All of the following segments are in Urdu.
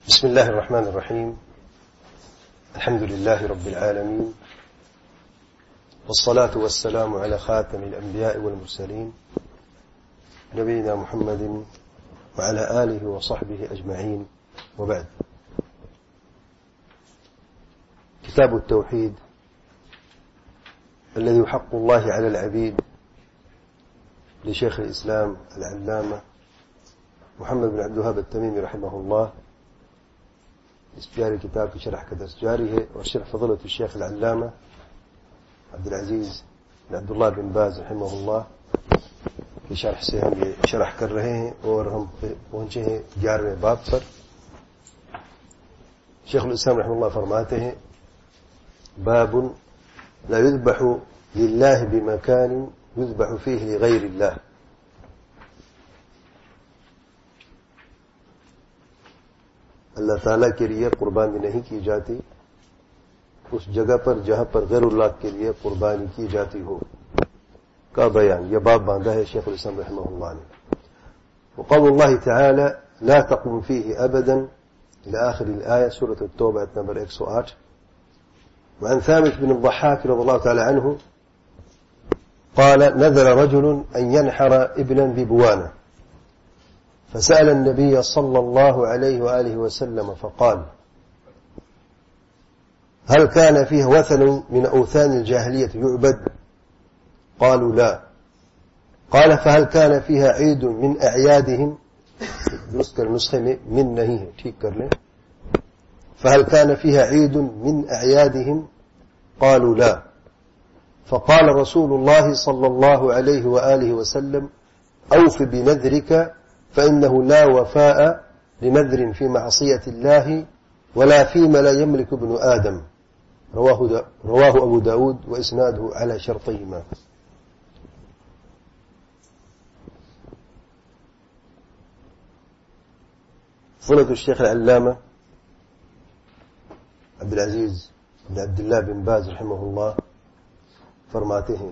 بسم الله الرحمن الرحيم. الحمد لله رب العالمين، والصلاة والسلام على خاتم الأنبياء والمرسلين نبينا محمد وعلى آله وصحبه أجمعين، وبعد. كتاب التوحيد الذي حق الله على العبيد لشيخ الإسلام العلامة محمد بن عبد الوهاب التميمي رحمه الله. اس پیارے کتاب کی شرح کا درس جاری ہے اور شرح فضیلۃ الشیخ العلامہ عبدالعزیز بن عبداللہ بن باز رحمہ اللہ کی شرح سے ہم یہ شرح کر رہے ہیں اور ہم پہنچے ہیں 11ویں باب پر. شیخ الاسلام رحمہ اللہ فرماتے ہیں: باب لا يذبح لله بمكان يذبح فيه لغير الله. اللہ تعالیٰ کے لیے قربانی نہیں کی جاتی اس جگہ پر جہاں پر غیر اللہ کے لیے قربانی کی جاتی ہو کا بیان. یہ باب باندھا ہے شیخ الاسلام رحمہ اللہ نے. وقول اللہ تعالی لا تقم فيه ابدا الى آخر الآية سورة التوبة آیت نمبر 108. وعن ثابت بن الضحاك رضي الله تعالى عنه قال: نذر رجل أن ينحر ابنا ببوانة، فسأل النبي صلى الله عليه وآله وسلم فقال: هل كان فيه وثن من أوثان الجاهلية يعبد؟ قالوا لا. قال: فهل كان فيها عيد من أعيادهم؟ نسخة من نہیں ہے، ٹھیک کر لیں. فهل كان فيها عيد من أعيادهم؟ قالوا لا. فقال رسول الله صلى الله عليه وآله وسلم: أوف بنذرك فإنه لا وفاء لنذر في معصية الله ولا فيما لا يملك ابن آدم. رواه أبو داود وإسناده على شرطهما. فضيلة الشيخ العلامة عبدالعزیز بن عبداللہ بن باز رحمہ اللہ فرماتے ہیں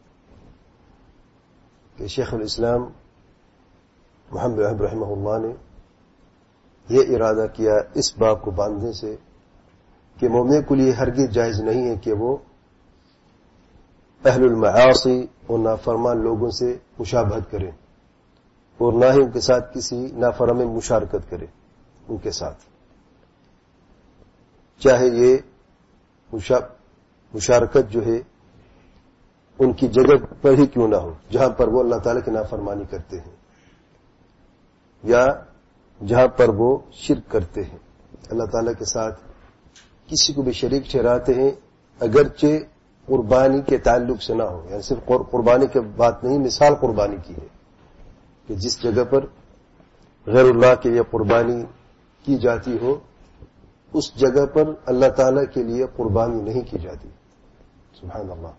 کہ شیخ الاسلام محمد بن وہاب رحمہ اللہ نے یہ ارادہ کیا اس باب کو باندھنے سے کہ مومن کے لیے ہرگز جائز نہیں ہے کہ وہ اہل المعاصی اور نافرمان لوگوں سے مشابہت کرے اور نہ ہی ان کے ساتھ کسی نافرمان میں مشارکت کرے. ان کے ساتھ چاہے یہ مشارکت جو ہے ان کی جگہ پر ہی کیوں نہ ہو جہاں پر وہ اللہ تعالیٰ کی نافرمانی کرتے ہیں یا جہاں پر وہ شرک کرتے ہیں. اللہ تعالیٰ کے ساتھ کسی کو بھی شریک ٹھہراتے ہیں اگرچہ قربانی کے تعلق سے نہ ہو. یعنی صرف قربانی کی بات نہیں، مثال قربانی کی ہے کہ جس جگہ پر غیر اللہ کے لیے قربانی کی جاتی ہو اس جگہ پر اللہ تعالیٰ کے لیے قربانی نہیں کی جاتی. سبحان اللہ.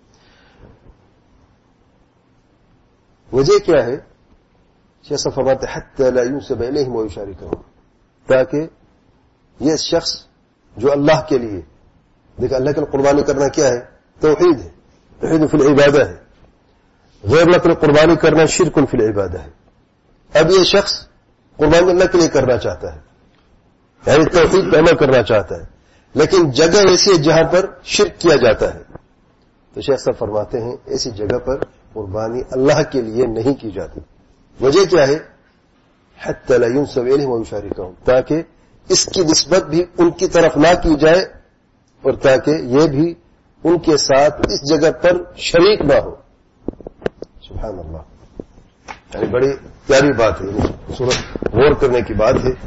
وجہ کیا ہے؟ شیخ فرماتے ہیں حتی لا ينسب الیہم ویشارکہم، تاکہ یہ شخص جو اللہ کے لیے، دیکھ اللہ کے لیے قربانی کرنا کیا ہے؟ توحید ہے، توحید فی العبادہ ہے. غیر اللہ کے لیے قربانی کرنا شرک فی العبادہ ہے. اب یہ شخص قربانی اللہ کے لیے کرنا چاہتا ہے، یعنی توحید پہ عمل کرنا چاہتا ہے، لیکن جگہ ایسی ہے جہاں پر شرک کیا جاتا ہے. تو شیخ صاحب فرماتے ہیں ایسی جگہ پر قربانی اللہ کے لیے نہیں کی جاتی. وجہ کیا ہے؟ حتی لا ينسب الیہم ویشارکہم، تاکہ اس کی نسبت بھی ان کی طرف نہ کی جائے اور تاکہ یہ بھی ان کے ساتھ اس جگہ پر شریک نہ ہو. سبحان اللہ. یعنی بڑی پیاری بات ہے، غور کرنے کی بات ہے.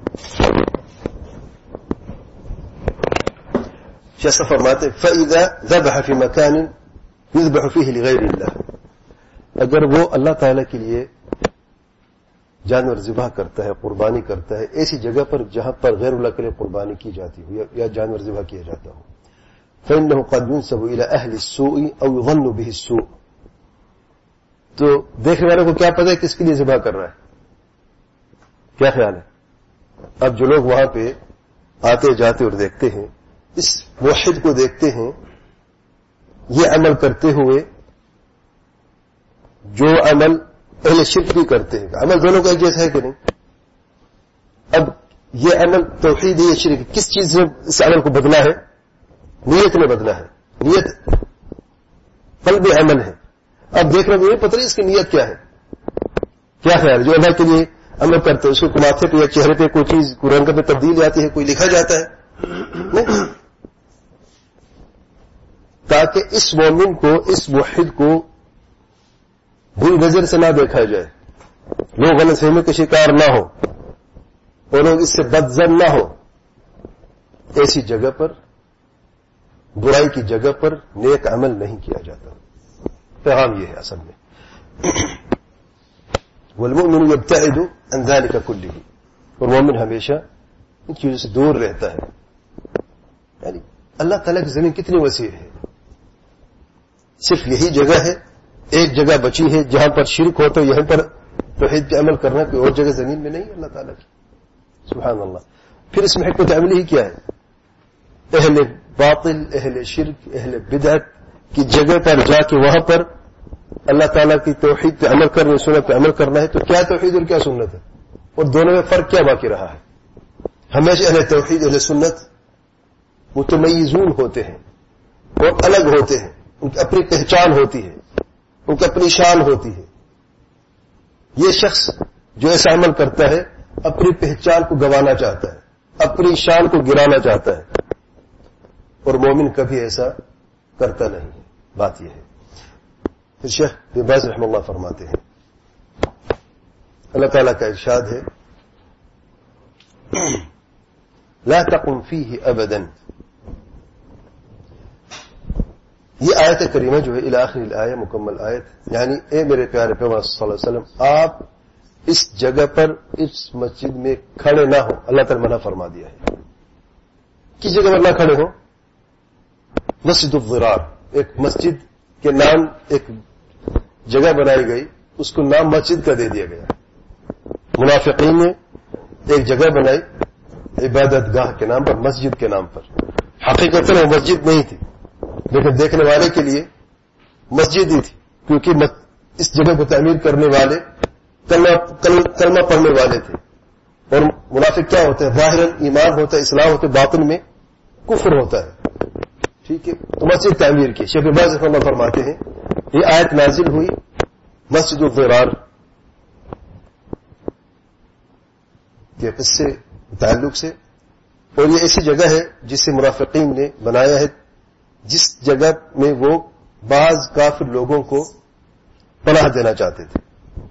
شیخ فرماتے فَإِذَا ذَبَحَ فِي مَكَانٍ يُذْبَحُ فِيهِ لِغَيْرِ اللَّهِ، اگر وہ اللہ تعالیٰ کے لیے جانور ذبح کرتا ہے، قربانی کرتا ہے ایسی جگہ پر جہاں پر غیر اللہ کے لیے قربانی کی جاتی ہو یا جانور ذبح کیا جاتا ہو، فَإِنَّهُ قَدْ يُنْسَبُ إِلَى أَهْلِ السُّوءِ أَوْ يُظَنُّ بِهِ السُّوءُ. تو دیکھنے والے کو کیا پتہ ہے کس کے لیے ذبح کر رہا ہے؟ کیا خیال ہے؟ اب جو لوگ وہاں پہ آتے جاتے اور دیکھتے ہیں، اس موحد کو دیکھتے ہیں یہ عمل کرتے ہوئے جو عمل اہل شرک بھی کرتے ہیں. عمل دونوں کا ایک جیسا ہے کہ نہیں؟ اب یہ عمل توحید ہے یہ شرک، کس چیز نے اس عمل کو بدلا ہے؟ نیت نے بدلا ہے. نیت قلب عمل ہے. اب دیکھ رہے ہیں پتہ نہیں اس کی نیت کیا ہے. کیا خیال جو اللہ کے لیے عمل کرتے ہیں اس کو ماتھے پہ یا چہرے پہ کوئی چیز کوئی رنگ میں تبدیل آتی ہے، کوئی لکھا جاتا ہے نہیں، تاکہ اس مومن کو اس موحد کو بری نظر سے نہ دیکھا جائے، لوگ غلط فہمی کے شکار نہ ہو اور لوگ اس سے بدظن نہ ہو. ایسی جگہ پر برائی کی جگہ پر نیک عمل نہیں کیا جاتا. پیغام یہ ہے اصل میں. والمؤمن يبتعد عن ذلك كله، اور مومن ہمیشہ ان چیزوں سے دور رہتا ہے. یعنی اللہ تعالیٰ کی زمین کتنی وسیع ہے، صرف یہی جگہ ہے، ایک جگہ بچی ہے جہاں پر شرک ہوتا ہے، یہاں پر توحید کا عمل کرنا، کوئی اور جگہ زمین میں نہیں ہے اللہ تعالیٰ کی. سبحان اللہ. پھر اس میں حکمت عملی ہی کیا ہے؟ اہل باطل، اہل شرک، اہل بدعت کی جگہ پر جا کے وہاں پر اللہ تعالیٰ کی توحید پہ عمل کرنا، سنت پہ عمل کرنا ہے. تو کیا توحید اور کیا سنت ہے، اور دونوں میں فرق کیا باقی رہا ہے؟ ہمیشہ اہل توحید اہل سنت متمیزون ہوتے ہیں اور الگ ہوتے ہیں، ان کی اپنی پہچان ہوتی ہے، ان کی اپنی شان ہوتی ہے. یہ شخص جو ایسا عمل کرتا ہے اپنی پہچان کو گنوانا چاہتا ہے، اپنی شان کو گرانا چاہتا ہے، اور مومن کبھی ایسا کرتا نہیں. بات یہ ہے. پھر شیخ بن باز رحمہ اللہ فرماتے ہیں، اللہ تعالیٰ کا ارشاد ہے لا تقم فيه ابدا. یہ آیت کریمہ جو ہے الی آخر الآیہ، مکمل آیت، یعنی اے میرے پیارے پیغمبر صلی اللہ علیہ وسلم آپ اس جگہ پر اس مسجد میں کھڑے نہ ہو. اللہ تعالیٰ منع فرما دیا ہے. کس جگہ پر نہ کھڑے ہو؟ مسجد الضرار، ایک مسجد کے نام ایک جگہ بنائی گئی، اس کو نام مسجد کا دے دیا گیا. منافقین نے ایک جگہ بنائی عبادت گاہ کے نام پر، مسجد کے نام پر. حقیقت وہ مسجد نہیں تھی، لیکن دیکھنے والے کے لیے مسجد ہی تھی، کیونکہ اس جگہ کو تعمیر کرنے والے کلمہ پڑھنے والے تھے. اور منافق کیا ہوتا ہے؟ ظاہراً ایمان ہوتا ہے، اسلام ہوتا ہے، باطن میں کفر ہوتا ہے. ٹھیک ہے، تو مسجد تعمیر کی. شیخ باز رحمہ اللہ فرماتے ہیں یہ آیت نازل ہوئی مسجد الضرار کے قصے تعلق سے، اور یہ ایسی جگہ ہے جسے منافقین نے بنایا ہے، جس جگہ میں وہ بعض کافر لوگوں کو پناہ دینا چاہتے تھے.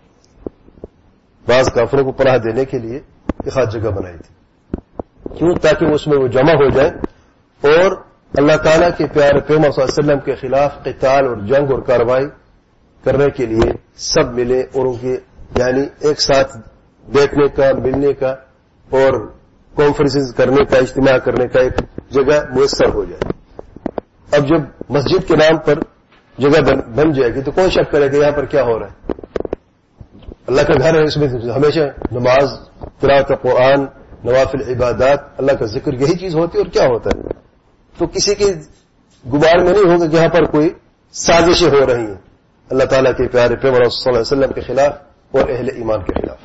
بعض کافروں کو پناہ دینے کے لیے ایک خاص جگہ بنائی تھی. کیوں؟ تاکہ اس میں وہ جمع ہو جائیں اور اللہ تعالیٰ کے پیارے پیغمبر صلی اللہ علیہ وسلم کے خلاف قتال اور جنگ اور کارروائی کرنے کے لیے سب ملے، اور ان کے یعنی ایک ساتھ بیٹھنے کا، ملنے کا اور کانفرنسز کرنے کا، اجتماع کرنے کا ایک جگہ میسر ہو جائے. اب جب مسجد کے نام پر جگہ بن جائے گی تو کون شک کرے گا یہاں پر کیا ہو رہا ہے؟ اللہ کا گھر ہے، اس میں ہمیشہ نماز، قراءت قرآن، نوافل عبادات، اللہ کا ذکر، یہی چیز ہوتی ہے. اور کیا ہوتا ہے؟ تو کسی کے گمان میں نہیں ہوگا کہ یہاں پر کوئی سازشیں ہو رہی ہیں اللہ تعالیٰ کے پیارے پیغمبر صلی اللہ علیہ وسلم کے خلاف اور اہل ایمان کے خلاف.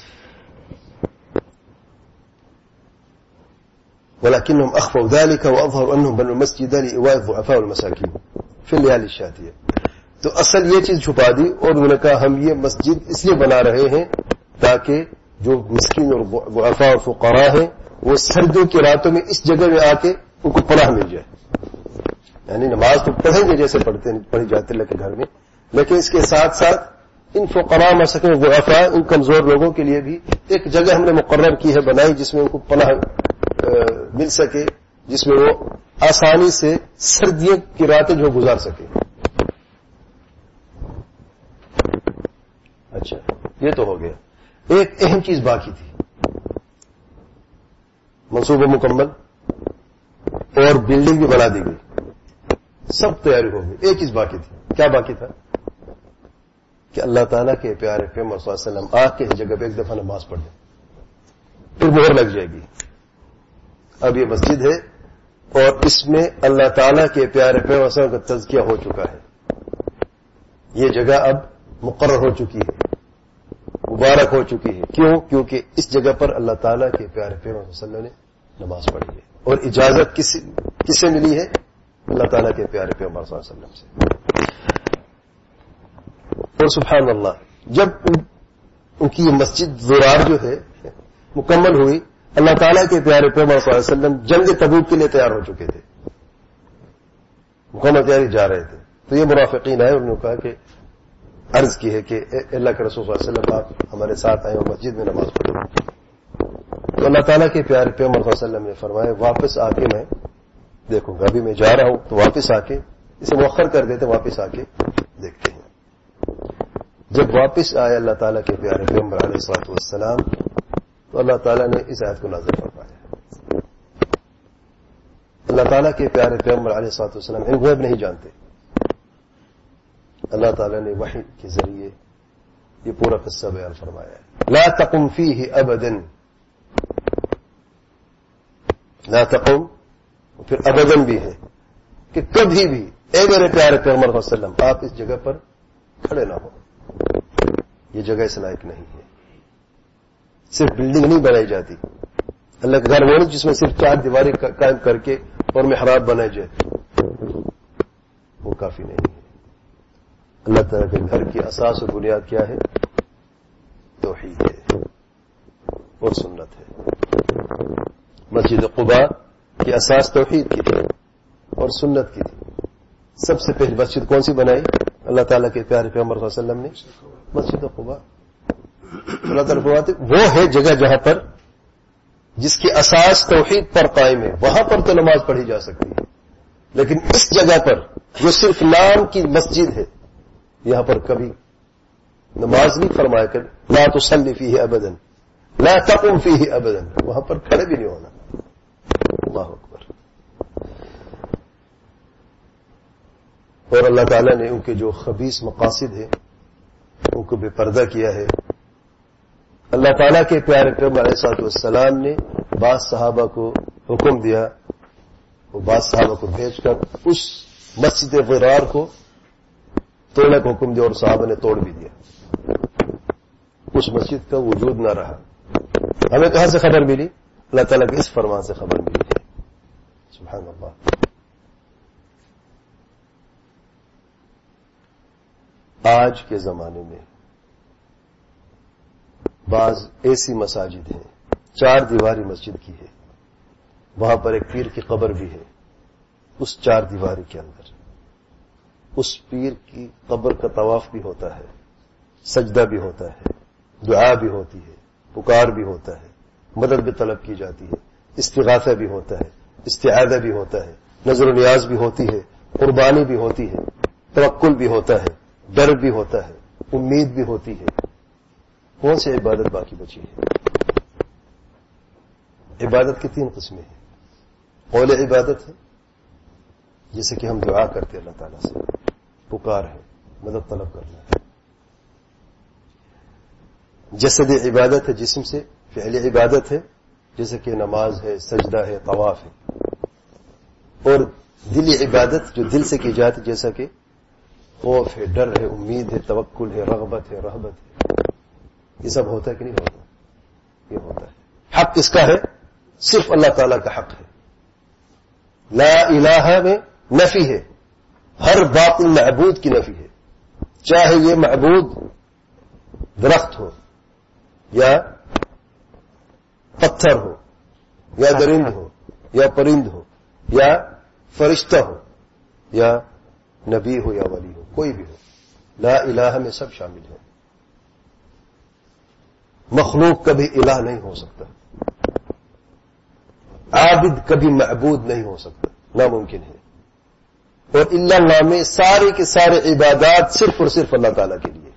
ولكنهم اخفوا ذلك واظهروا انهم بنوا المسجد لإيواء الضعفاء والمساكين في الليالي الشاتية. تو اصل یہ چیز چھپا دی اور انہوں نے کہا ہم یہ مسجد اس لیے بنا رہے ہیں تاکہ جو مسکین اور ضعفاء اور فقراء ہیں وہ سردیوں کی راتوں میں اس جگہ میں آ کے ان کو پناہ مل جائے. یعنی نماز تو پڑھیں گے جیسے پڑھی جاتی اللہ کے گھر میں، لیکن اس کے ساتھ ساتھ ان فقراء مساکین ضعفاء، ان کمزور لوگوں کے لیے بھی ایک جگہ ہم نے مقرر کی ہے، بنائی، جس میں ان کو پناہ مل سکے، جس میں وہ آسانی سے سردیوں کی راتیں جو گزار سکے. اچھا یہ تو ہو گیا. ایک اہم چیز باقی تھی، منصوبہ مکمل اور بلڈنگ بھی بنا دی گئی، سب تیاری ہو گئی. ایک چیز باقی تھی. کیا باقی تھا؟ کہ اللہ تعالیٰ کے پیارے پیغمبر صلی اللہ علیہ وسلم آ کے جگہ پہ ایک دفعہ نماز پڑھ لیں، پھر مہر لگ جائے گی. اب یہ مسجد ہے اور اس میں اللہ تعالیٰ کے پیارے پیغمبر صلی اللہ علیہ وسلم کا تزکیہ ہو چکا ہے. یہ جگہ اب مقرر ہو چکی ہے. مبارک ہو چکی ہے. کیوں؟ کیونکہ اس جگہ پر اللہ تعالیٰ کے پیارے پیغمبر صلی اللہ علیہ وسلم نے نماز پڑھی ہے. اور اجازت کس سے ملی ہے؟ اللہ تعالیٰ کے پیارے پیغمبر صلی اللہ علیہ وسلم سے. اور سبحان اللہ، جب ان کی یہ مسجد ضرار جو ہے مکمل ہوئی، اللہ تعالیٰ کے پیارے پیغمبر صلی اللہ علیہ وسلم جنگ تبوک کے لیے تیار ہو چکے تھے، مکمل تیاری جا رہے تھے. تو یہ منافقین آئے، انہوں نے کہا کہ عرض کی ہے کہ اللہ کے رسول صلی اللہ علیہ وسلم آپ ہمارے ساتھ آئے اور مسجد میں نماز پڑھیں. تو اللہ تعالیٰ کے پیارے پیغمبر صلی اللہ علیہ وسلم نے فرمایا واپس آ کے میں دیکھوں گا، ابھی میں جا رہا ہوں تو واپس آ کے اسے مؤخر کر دیتے، واپس آ کے دیکھتے ہیں. جب واپس آئے اللہ تعالیٰ کے پیارے پیغمبر علیہ الصلوۃ والسلام تو اللہ تعالیٰ نے اس آیت کو نازل فرمایا. اللہ تعالیٰ کے پیارے پیغمبر علیہ الصلوۃ والسلام علم غیب نہیں جانتے. اللہ تعالیٰ نے وحی کے ذریعے یہ پورا قصہ بیان فرمایا ہے. لا تقم فیہ ابدا، لا تقم پھر ابدن بھی ہے کہ کبھی بھی اے میرے پیارے پیغمبر صلی اللہ علیہ وسلم آپ اس جگہ پر کھڑے نہ ہو. یہ جگہ اس لائق نہیں ہے. صرف بلڈنگ نہیں بنائی جاتی. اللہ کا گھر وہ نہیں جس میں صرف 4 دیواریں قائم کر کے اور محراب بنائے جائے، وہ کافی نہیں ہے. اللہ تعالیٰ کے گھر کی اساس اور بنیاد کیا ہے؟ توحید ہے اور سنت ہے. مسجد قباء کی اساس توحید کی تھی اور سنت کی تھی. سب سے پہلی مسجد کون سی بنائی؟ اللہ تعالیٰ کے پیارے پیغمبر صلی اللہ علیہ وسلم نے مسجد قباء. اللہ تعالیٰ فرماتے وہ ہے جگہ جہاں پر جس کی اساس توحید پر قائم ہے، وہاں پر تو نماز پڑھی جا سکتی ہے. لیکن اس جگہ پر جو صرف نام کی مسجد ہے، یہاں پر کبھی نماز نہیں فرمایا کر لا تصلی فیہ ابدا، لا تقم فیہ ابدا، وہاں پر کھڑے بھی نہیں ہونا. اللہ اکبر. اور اللہ تعالیٰ نے ان کے جو خبیث مقاصد ہیں ان کو بے پردہ کیا ہے. اللہ تعالیٰ کے پیارے پیغمبر علیہ الصلوۃ والسلام نے بعض صحابہ کو حکم دیا، وہ بعض صحابہ کو بھیج کر اس مسجد غرار کو توڑنے کا حکم دیا اور صحابہ نے توڑ بھی دیا. اس مسجد کا وجود نہ رہا. ہمیں کہاں سے خبر ملی؟ اللہ تعالیٰ کے اس فرمان سے خبر ملی ہے. سبحان اللہ. آج کے زمانے میں بعض ایسی مساجد ہیں 4 دیواری مسجد کی ہے، وہاں پر ایک پیر کی قبر بھی ہے. اس 4 دیواری کے اندر اس پیر کی قبر کا طواف بھی ہوتا ہے، سجدہ بھی ہوتا ہے، دعا بھی ہوتی ہے، پکار بھی ہوتا ہے، مدد بھی طلب کی جاتی ہے، استغاثہ بھی ہوتا ہے، استعاذہ بھی ہوتا ہے، نظر و نیاز بھی ہوتی ہے، قربانی بھی ہوتی ہے، توکل بھی ہوتا ہے، ڈر بھی ہوتا ہے، امید بھی ہوتی ہے. کون سی عبادت باقی بچی ہے؟ عبادت کی 3 قسمیں ہیں. قول عبادت ہے جیسے کہ ہم دعا کرتے اللہ تعالیٰ سے، پکار ہے، مدد طلب کرنا ہے. جسد عبادت ہے جسم سے، فعل عبادت ہے جیسے کہ نماز ہے، سجدہ ہے، طواف ہے. اور دلی عبادت جو دل سے کی جاتی جیسا کہ خوف ہے، ڈر ہے، امید ہے، توکل ہے، رغبت ہے، رہبت ہے. یہ سب ہوتا ہے کہ نہیں ہوتا؟ یہ ہوتا ہے. حق کس کا ہے؟ صرف اللہ تعالیٰ کا حق ہے. لا الہ میں نفی ہے، ہر باطل معبود کی نفی ہے، چاہے یہ معبود درخت ہو یا پتھر ہو یا درند ہو یا پرند ہو یا فرشتہ ہو یا نبی ہو یا ولی ہو، کوئی بھی ہو. لا الہ میں سب شامل ہیں. مخلوق کبھی الہ نہیں ہو سکتا، عابد کبھی معبود نہیں ہو سکتا، ناممکن ہے. اور اللہ نامے سارے کے سارے عبادات صرف اور صرف اللہ تعالیٰ کے لیے.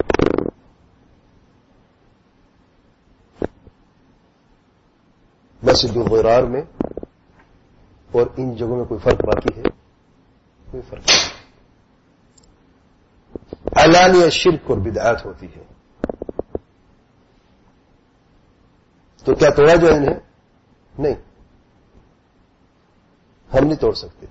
مسجد الغرار میں اور ان جگہوں میں کوئی فرق باقی ہے؟ کوئی فرق نہیں. علانیہ شرک اور بدعات ہوتی ہے. تو کیا توڑا جو انہیں؟ نہیں، ہم نہیں توڑ سکتے.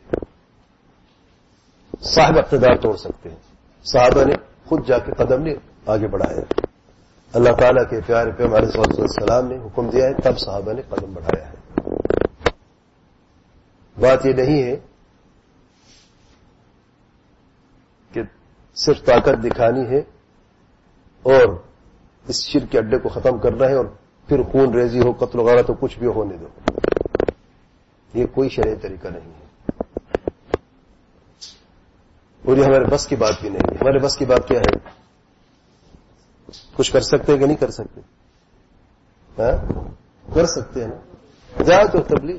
صاحب اقتدار توڑ سکتے ہیں. صحابہ نے خود جا کے قدم نہیں آگے بڑھایا. اللہ تعالیٰ کے پیارے پیغمبر علیہ السلام نے حکم دیا ہے، تب صحابہ نے قدم بڑھایا ہے۔ بات یہ نہیں ہے کہ صرف طاقت دکھانی ہے اور اس شرک کے اڈے کو ختم کرنا ہے اور پھر خون ریزی ہو، قتل وغیرہ تو کچھ بھی ہونے دو، یہ کوئی شرعی طریقہ نہیں ہے، اور یہ ہمارے بس کی بات بھی نہیں ہے۔ ہمارے بس کی بات کیا ہے؟ کچھ کر سکتے ہیں کہ نہیں کر سکتے؟ کر سکتے ہیں نا، دعوت اور تبلیغ،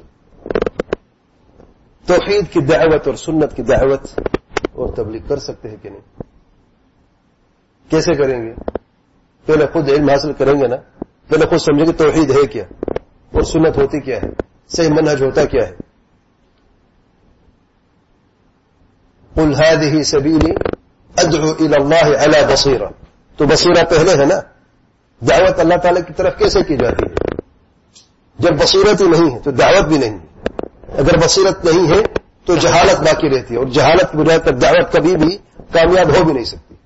توحید کی دعوت اور سنت کی دعوت اور تبلیغ کر سکتے ہیں کہ نہیں؟ کیسے کریں گے؟ پہلے خود علم حاصل کریں گے نا، پہلے خود سمجھیں گے توحید ہے کیا اور سنت ہوتی کیا ہے، صحیح منہج ہوتا کیا ہے۔ قل هذه سبیلی ادعو الى اللہ علی بصیرہ، تو بصیرہ پہلے ہے نا، دعوت اللہ تعالی کی طرف کیسے کی جاتی ہے؟ جب بصیرت ہی نہیں ہے تو دعوت بھی نہیں ہے، اگر بصیرت نہیں ہے تو جہالت باقی رہتی ہے، اور جہالت کی بنیاد پر دعوت کبھی بھی کامیاب ہو بھی نہیں سکتی،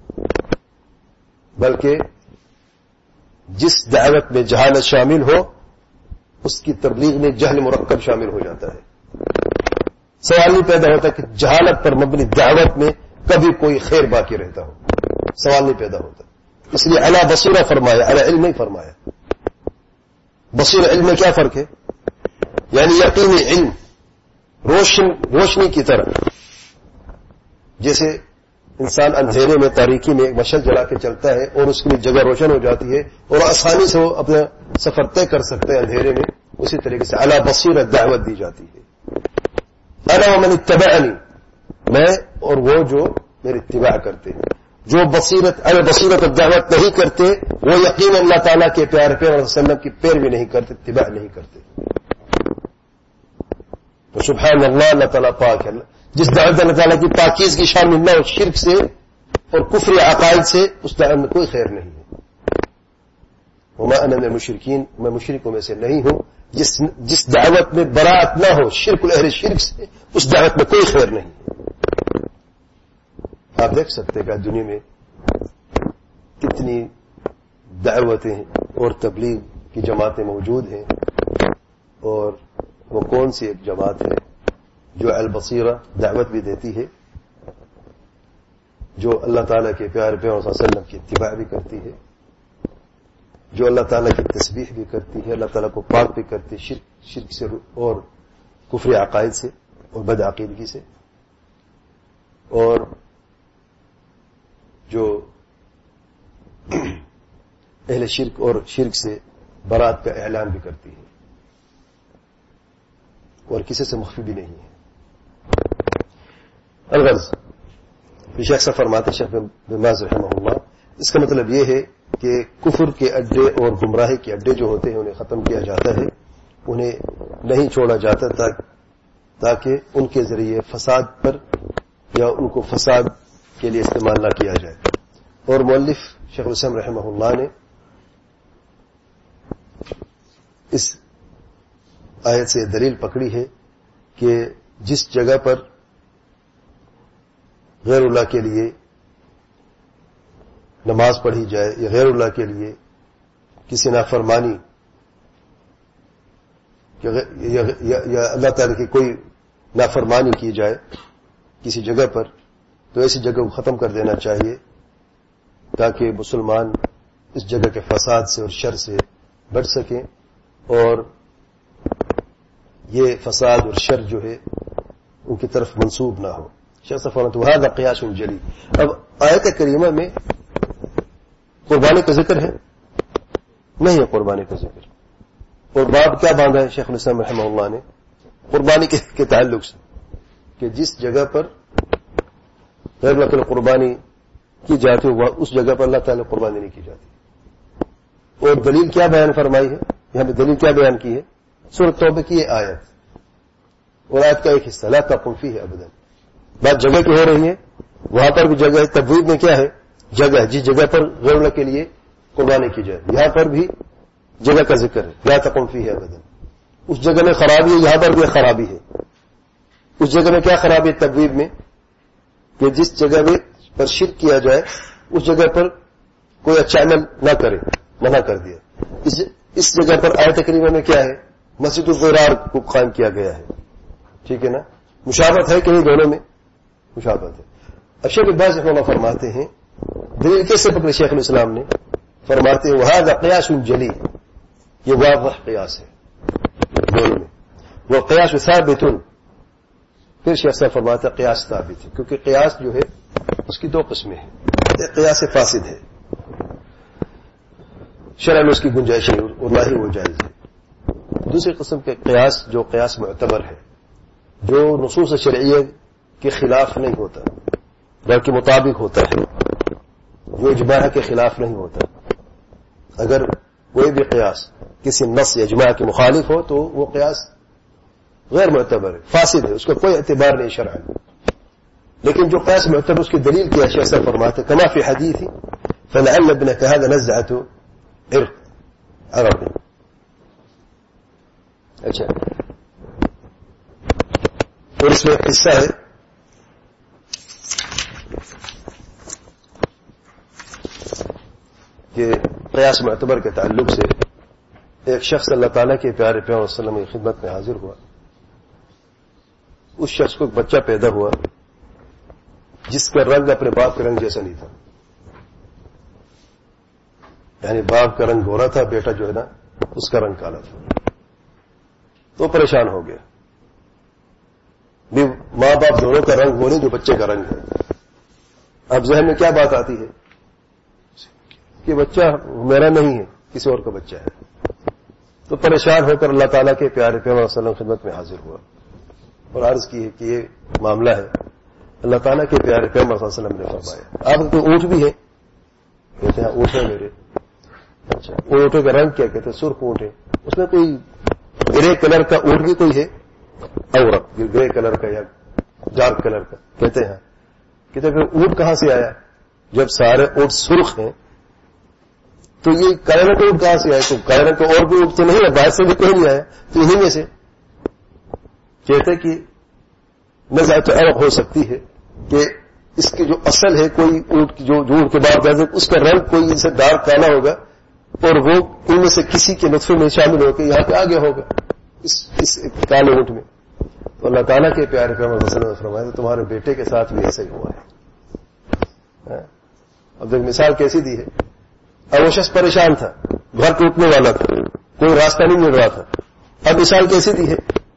بلکہ جس دعوت میں جہالت شامل ہو اس کی تبلیغ میں جہل مرکب شامل ہو جاتا ہے۔ سوال نہیں پیدا ہوتا کہ جہالت پر مبنی دعوت میں کبھی کوئی خیر باقی رہتا ہو، سوال نہیں پیدا ہوتا، اس لیے علی بصیرہ فرمایا، علی علم نہیں فرمایا۔ بصیر علم میں کیا فرق ہے؟ یعنی یقینی علم، روشنی کی طرح، جیسے انسان اندھیرے میں تاریکی میں ایک مشعل جلا کے چلتا ہے اور اس کے لیے جگہ روشن ہو جاتی ہے اور آسانی سے وہ اپنا سفر طے کر سکتے ہیں اندھیرے میں، اسی طریقے سے علی بصیرت دعوت دی جاتی ہے۔ انا ومن اتبعنی، میں اور وہ جو میری اتباع کرتے ہیں۔ جو علی بصیرت دعوت نہیں کرتے وہ یقین اللہ تعالیٰ کے پیارے پیغمبر صلی اللہ علیہ وسلم کی پیروی نہیں کرتے، اتباع نہیں کرتے۔ تو سبحان اللہ، اللہ تعالیٰ پاک ہے، جس دعوت اللہ تعالیٰ کی پاکیزگی شامل نہ ہو شرک سے اور کفر عقائد سے، اس دعوت میں کوئی خیر نہیں ہے۔ وما انا من المشرکین، میں مشرکوں میں سے نہیں ہوں۔ جس دعوت میں براءت نہ ہو شرک الاہل شرک سے، اس دعوت میں کوئی خیر نہیں ہے۔ آپ دیکھ سکتے ہیں کہ دنیا میں کتنی دعوتیں اور تبلیغ کی جماعتیں موجود ہیں، اور وہ کون سی ایک جماعت ہے جو البصیرہ دعوت بھی دیتی ہے، جو اللہ تعالیٰ کے پیارے پیغمبر صلی اللہ علیہ وسلم کی اتباع بھی کرتی ہے، جو اللہ تعالیٰ کی تسبیح بھی کرتی ہے، اللہ تعالیٰ کو پاک بھی کرتی ہے شرک سے اور کفر عقائد سے اور بد عقیدگی سے، اور جو اہل شرک اور شرک سے برات کا اعلان بھی کرتی ہے اور کسی سے مخفی بھی نہیں ہے۔ الغرض، شیخ صاحب فرماتے شیخ بن باز رحمہ اللہ، اس کا مطلب یہ ہے کہ کفر کے اڈے اور گمراہی کے اڈے جو ہوتے ہیں انہیں ختم کیا جاتا ہے، انہیں نہیں چھوڑا جاتا تاکہ ان کے ذریعے فساد پر یا ان کو فساد کے لیے استعمال نہ کیا جائے۔ اور مؤلف شیخ الاسلام رحمہ اللہ نے اس آیت سے دلیل پکڑی ہے کہ جس جگہ پر غیر اللہ کے لیے نماز پڑھی جائے یا غیر اللہ کے لیے کسی نافرمانی یا اللہ تعالی کی کوئی نافرمانی کی جائے کسی جگہ پر، تو ایسی جگہ کو ختم کر دینا چاہیے تاکہ مسلمان اس جگہ کے فساد سے اور شر سے بچ سکیں اور یہ فساد اور شر جو ہے ان کی طرف منسوب نہ ہو۔ شیخ صاحب فرماتے ہیں هذا قیاس جلی۔ اب آیت کریمہ میں قربانی کا ذکر ہے؟ نہیں ہے قربانی کا ذکر، اور باب کیا باندھا ہے شیخ الاسلام رحمہ اللہ نے قربانی کے تعلق سے کہ جس جگہ پر غیر اللہ تعالی قربانی کی جاتی ہے اس جگہ پر اللہ تعالی قربانی نہیں کی جاتی۔ اور دلیل کیا بیان فرمائی ہے یہاں پہ؟ دلیل کیا بیان کی ہے؟ سورۃ توبہ کی یہ آیت، اور آیت کا ایک حصہ لا تقم فیہ ابدا۔ بات جگہ کی ہو رہی ہے، وہاں پر بھی جگہ ہے، تبویب میں کیا ہے؟ جگہ، جس جگہ پر غیر اللہ کے لیے قربانی کی جائے، یہاں پر بھی جگہ کا ذکر ہے لا تقم فیہ ابدا۔ اس جگہ میں خرابی ہے، یہاں پر بھی خرابی ہے۔ اس جگہ میں کیا خرابی ہے تبویب میں؟ کہ جس جگہ میں پر شرک کیا جائے اس جگہ پر کوئی اچھا عمل نہ کرے، منع کر دیا۔ اس جگہ پر آیت کریمہ میں کیا ہے؟ مسجد الضرار کو قائم کیا گیا ہے، ٹھیک ہے نا؟ مشابہت ہے کہ نہیں؟ دونوں میں مشابہت ہے۔ اب شیخ باز رحمہ اللہ فرماتے ہیں دلیل کیسے پکڑے شیخ الاسلام نے؟ فرماتے ہیں وہذا قیاس جلی، یہ واضح قیاس ہے دونوں میں، وہ قیاس ثابت۔ پھر شیخ صاحب فرماتے ہیں قیاس ثابت ہے، کیونکہ قیاس جو ہے اس کی دو قسمیں ہیں، ایک قیاس فاسد ہے، شرع میں اس کی گنجائش نہیں اور نہ ہی وہ جائز ہے، دوسری قسم کے قیاس جو قیاس معتبر ہے، جو نصوص شرعیہ کے خلاف نہیں ہوتا بلکہ مطابق ہوتا ہے، جو اجماع کے خلاف نہیں ہوتا۔ اگر کوئی بھی قیاس کسی نص یا اجماع کے مخالف ہو تو وہ قیاس غیر معتبر ہے، فاسد ہے، اس کا کوئی اعتبار نہیں شرعاً۔ لیکن جو قیاس معتبر اس کی دلیل کیا شیخ صاحب فرماتے کما فی حدیث فلعل ابنک هذا نزعۃ عرق عربی۔ اچھا، اور اس میں ایک قصہ ہے کہ قیاس معتبر کے تعلق سے ایک شخص اللہ تعالیٰ کے پیارے پیغمبر صلی اللہ علیہ وسلم کی خدمت میں حاضر ہوا۔ اس شخص کو ایک بچہ پیدا ہوا جس کا رنگ اپنے باپ کے رنگ جیسا نہیں تھا، یعنی باپ کا رنگ گورا تھا، بیٹا جو ہے نا اس کا رنگ کالا تھا۔ تو پریشان ہو گیا، بھی ماں باپ دونوں کا رنگ وہ نہیں جو بچے کا رنگ ہے۔ اب ذہن میں کیا بات آتی ہے کہ بچہ میرا نہیں ہے، کسی اور کا بچہ ہے۔ تو پریشان ہو کر اللہ تعالیٰ کے پیارے پیغمبر صلی اللہ علیہ وسلم خدمت میں حاضر ہوا اور عرض کی ہے کہ یہ معاملہ ہے۔ اللہ تعالیٰ کے پیارے پیغمبر صلی اللہ علیہ وسلم نے فرمایا آپ کو اونٹ بھی ہے؟ کہتے ہیں اونٹ ہے میرے۔ اچھا، اونٹوں کا رنگ کیا؟ کہتے ہیں سرخ اونٹ ہے۔ اس میں کوئی گرے کلر کا اونٹ بھی کوئی ہے؟ اور گرے کلر کا یا ڈارک کلر کا؟ کہتے ہیں کہتے پھر اونٹ کہاں سے آیا جب سارے اونٹ سرخ ہیں؟ تو یہ کالے رنگ کا اونٹ کہاں سے آیا؟ تو کالے رنگ کا اور بھی اونٹ تو نہیں ہے، باہر سے بھی کوئی نہیں آیا، تو انہیں میں سے کہتے کہ نزعۃ عرق ہو سکتی ہے کہ اس کی جو اصل ہے کوئی اونٹ کی جو اونٹ کے بعد جائے اس کا رنگ کوئی ان سے ڈارک کالا ہوگا اور وہ ان میں سے کسی کے نطفے میں شامل ہو کے یہاں پہ آگے ہوگا اس کالے اونٹ میں۔ تو اللہ تعالیٰ کے پیارے پیغمبر صلی اللہ علیہ وسلم نے فرمایا تمہارے بیٹے کے ساتھ بھی ایسا ہی ہوا ہے۔ اب ایک مثال کیسی دی ہے؟ اب وہ شخص پریشان تھا، گھر ٹوٹنے والا تھا، کوئی راستہ نہیں مل رہا تھا۔ اب مثال کیسی دی ہے؟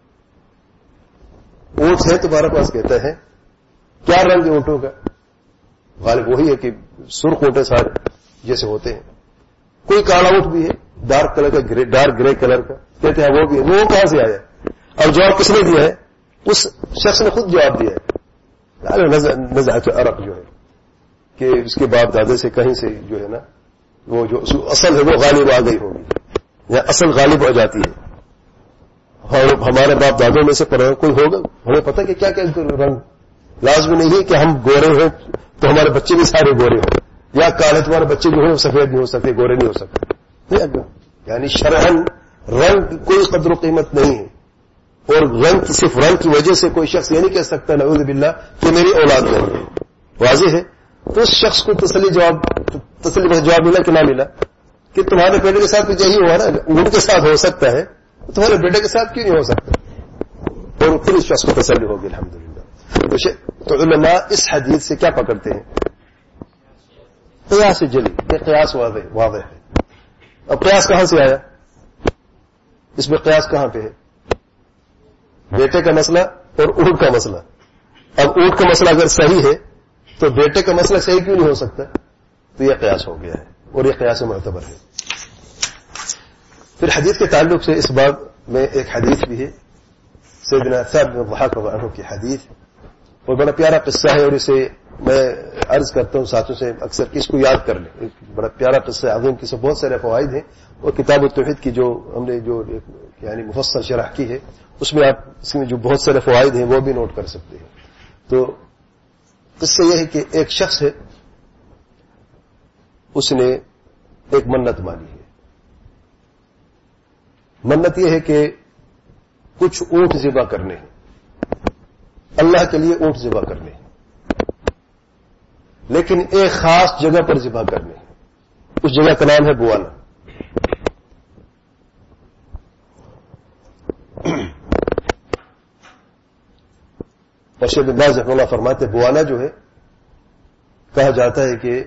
اونٹ ہے تمہارے پاس، کہتا ہے کیا رنگ ہے اونٹوں کا؟ غالب وہی ہے کہ سرخ اونٹیں سارے جیسے ہوتے ہیں۔ کوئی کالا اونٹ بھی ہے ڈارک کلر کا، ڈارک گرے کلر کا، کہتے ہیں وہ بھی ہے۔ وہ کہاں سے آیا؟ اب جواب کس نے دیا ہے؟ اس شخص نے خود جواب دیا ہے۔ نزعۃ عرق جو ہے کہ اس کے باپ دادے سے کہیں سے جو ہے نا وہ جو اصل ہے وہ غالب آ گئی ہوگی یا اصل غالب ہو جاتی ہے۔ اور ہمارے باپ دادوں میں سے کوئی ہوگا، ہمیں پتہ کہ کیا کیا رنگ، لازمی نہیں ہے کہ ہم گورے ہوں تو ہمارے بچے بھی سارے گورے ہوں، یا کالے تمہارے بچے جو ہیں سفید نہیں ہو سکتے، گورے نہیں ہو سکتے۔ یعنی شرعاً رنگ کوئی قدر و قیمت نہیں ہے، اور رنگ صرف رنگ کی وجہ سے کوئی شخص یہ نہیں کہہ سکتا نعوذ باللہ کہ میری اولاد نہیں ہے۔ واضح ہے؟ تو اس شخص کو تسلی جواب ملا کہ نہ ملا کہ تمہارے بیٹے کے ساتھ بھی یہی ہوا نا، اونٹ کے ساتھ ہو سکتا ہے تمہارے بیٹے کے ساتھ کیوں نہیں ہو سکتا؟ اور پھر اس شخص کو تسلی ہوگی الحمدللہ۔ تو علماء اس حدیث سے کیا پکڑتے ہیں؟ قیاس جلی، یہ قیاس واضح ہے۔ اب قیاس کہاں سے آیا؟ اس میں قیاس کہاں پہ ہے؟ بیٹے کا مسئلہ اور اونٹ کا مسئلہ۔ اب اونٹ کا مسئلہ اگر صحیح ہے تو بیٹے کا مسئلہ صحیح کیوں نہیں ہو سکتا؟ تو یہ قیاس ہو گیا ہے اور یہ قیاس معتبر ہے۔ پھر حدیث کے تعلق سے اس باب میں ایک حدیث بھی ہے، سیدنا ثابت بن الضحاک رضی اللہ عنہ کی حدیث، اور بڑا پیارا قصہ ہے، اور اسے میں عرض کرتا ہوں ساتھوں سے اکثر کہ اس کو یاد کر لیں۔ ایک بڑا پیارا قصہ عظیم، کی سے بہت سارے فوائد ہیں، اور کتاب التوحید کی جو ہم نے جو یعنی مفصل شرح کی ہے اس میں آپ اس میں جو بہت سارے فوائد ہیں وہ بھی نوٹ کر سکتے ہیں۔ تو قصہ یہ ہے کہ ایک شخص ہے، اس نے ایک منت مانی ہے۔ منت یہ ہے کہ کچھ اونٹ ذبح کرنے ہیں، اللہ کے لیے اونٹ ذبح کرنے ہیں، لیکن ایک خاص جگہ پر ذبح کرنے ہیں۔ اس جگہ کا نام ہے بوانا. اور شیخ بن باز رحمہ اللہ فرماتے بوانا جو ہے کہا جاتا ہے کہ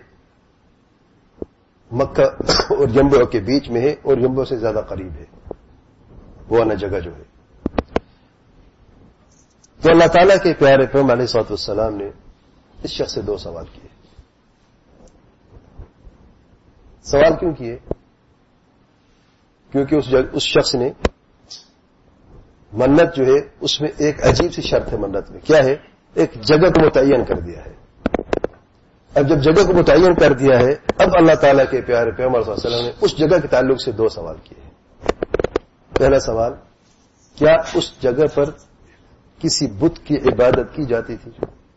مکہ اور جنبو کے بیچ میں ہے اور جنبو سے زیادہ قریب ہے بوانا جگہ جو ہے. تو اللہ تعالیٰ کے پیارے پیغمبر علیہ الصلوۃ والسلام نے اس شخص سے 2 سوال کیے. سوال کیوں کیے؟ کیونکہ اس شخص نے منت جو ہے اس میں ایک عجیب سی شرط ہے. منت میں کیا ہے؟ ایک جگہ کو متعین کر دیا ہے. اب جب جگہ کو متعین کر دیا ہے اب اللہ تعالیٰ کے پیارے پیغمبر صلی اللہ علیہ وسلم نے اس جگہ کے تعلق سے 2 سوال کیے. پہلا سوال، کیا اس جگہ پر کسی بت کی عبادت کی جاتی تھی؟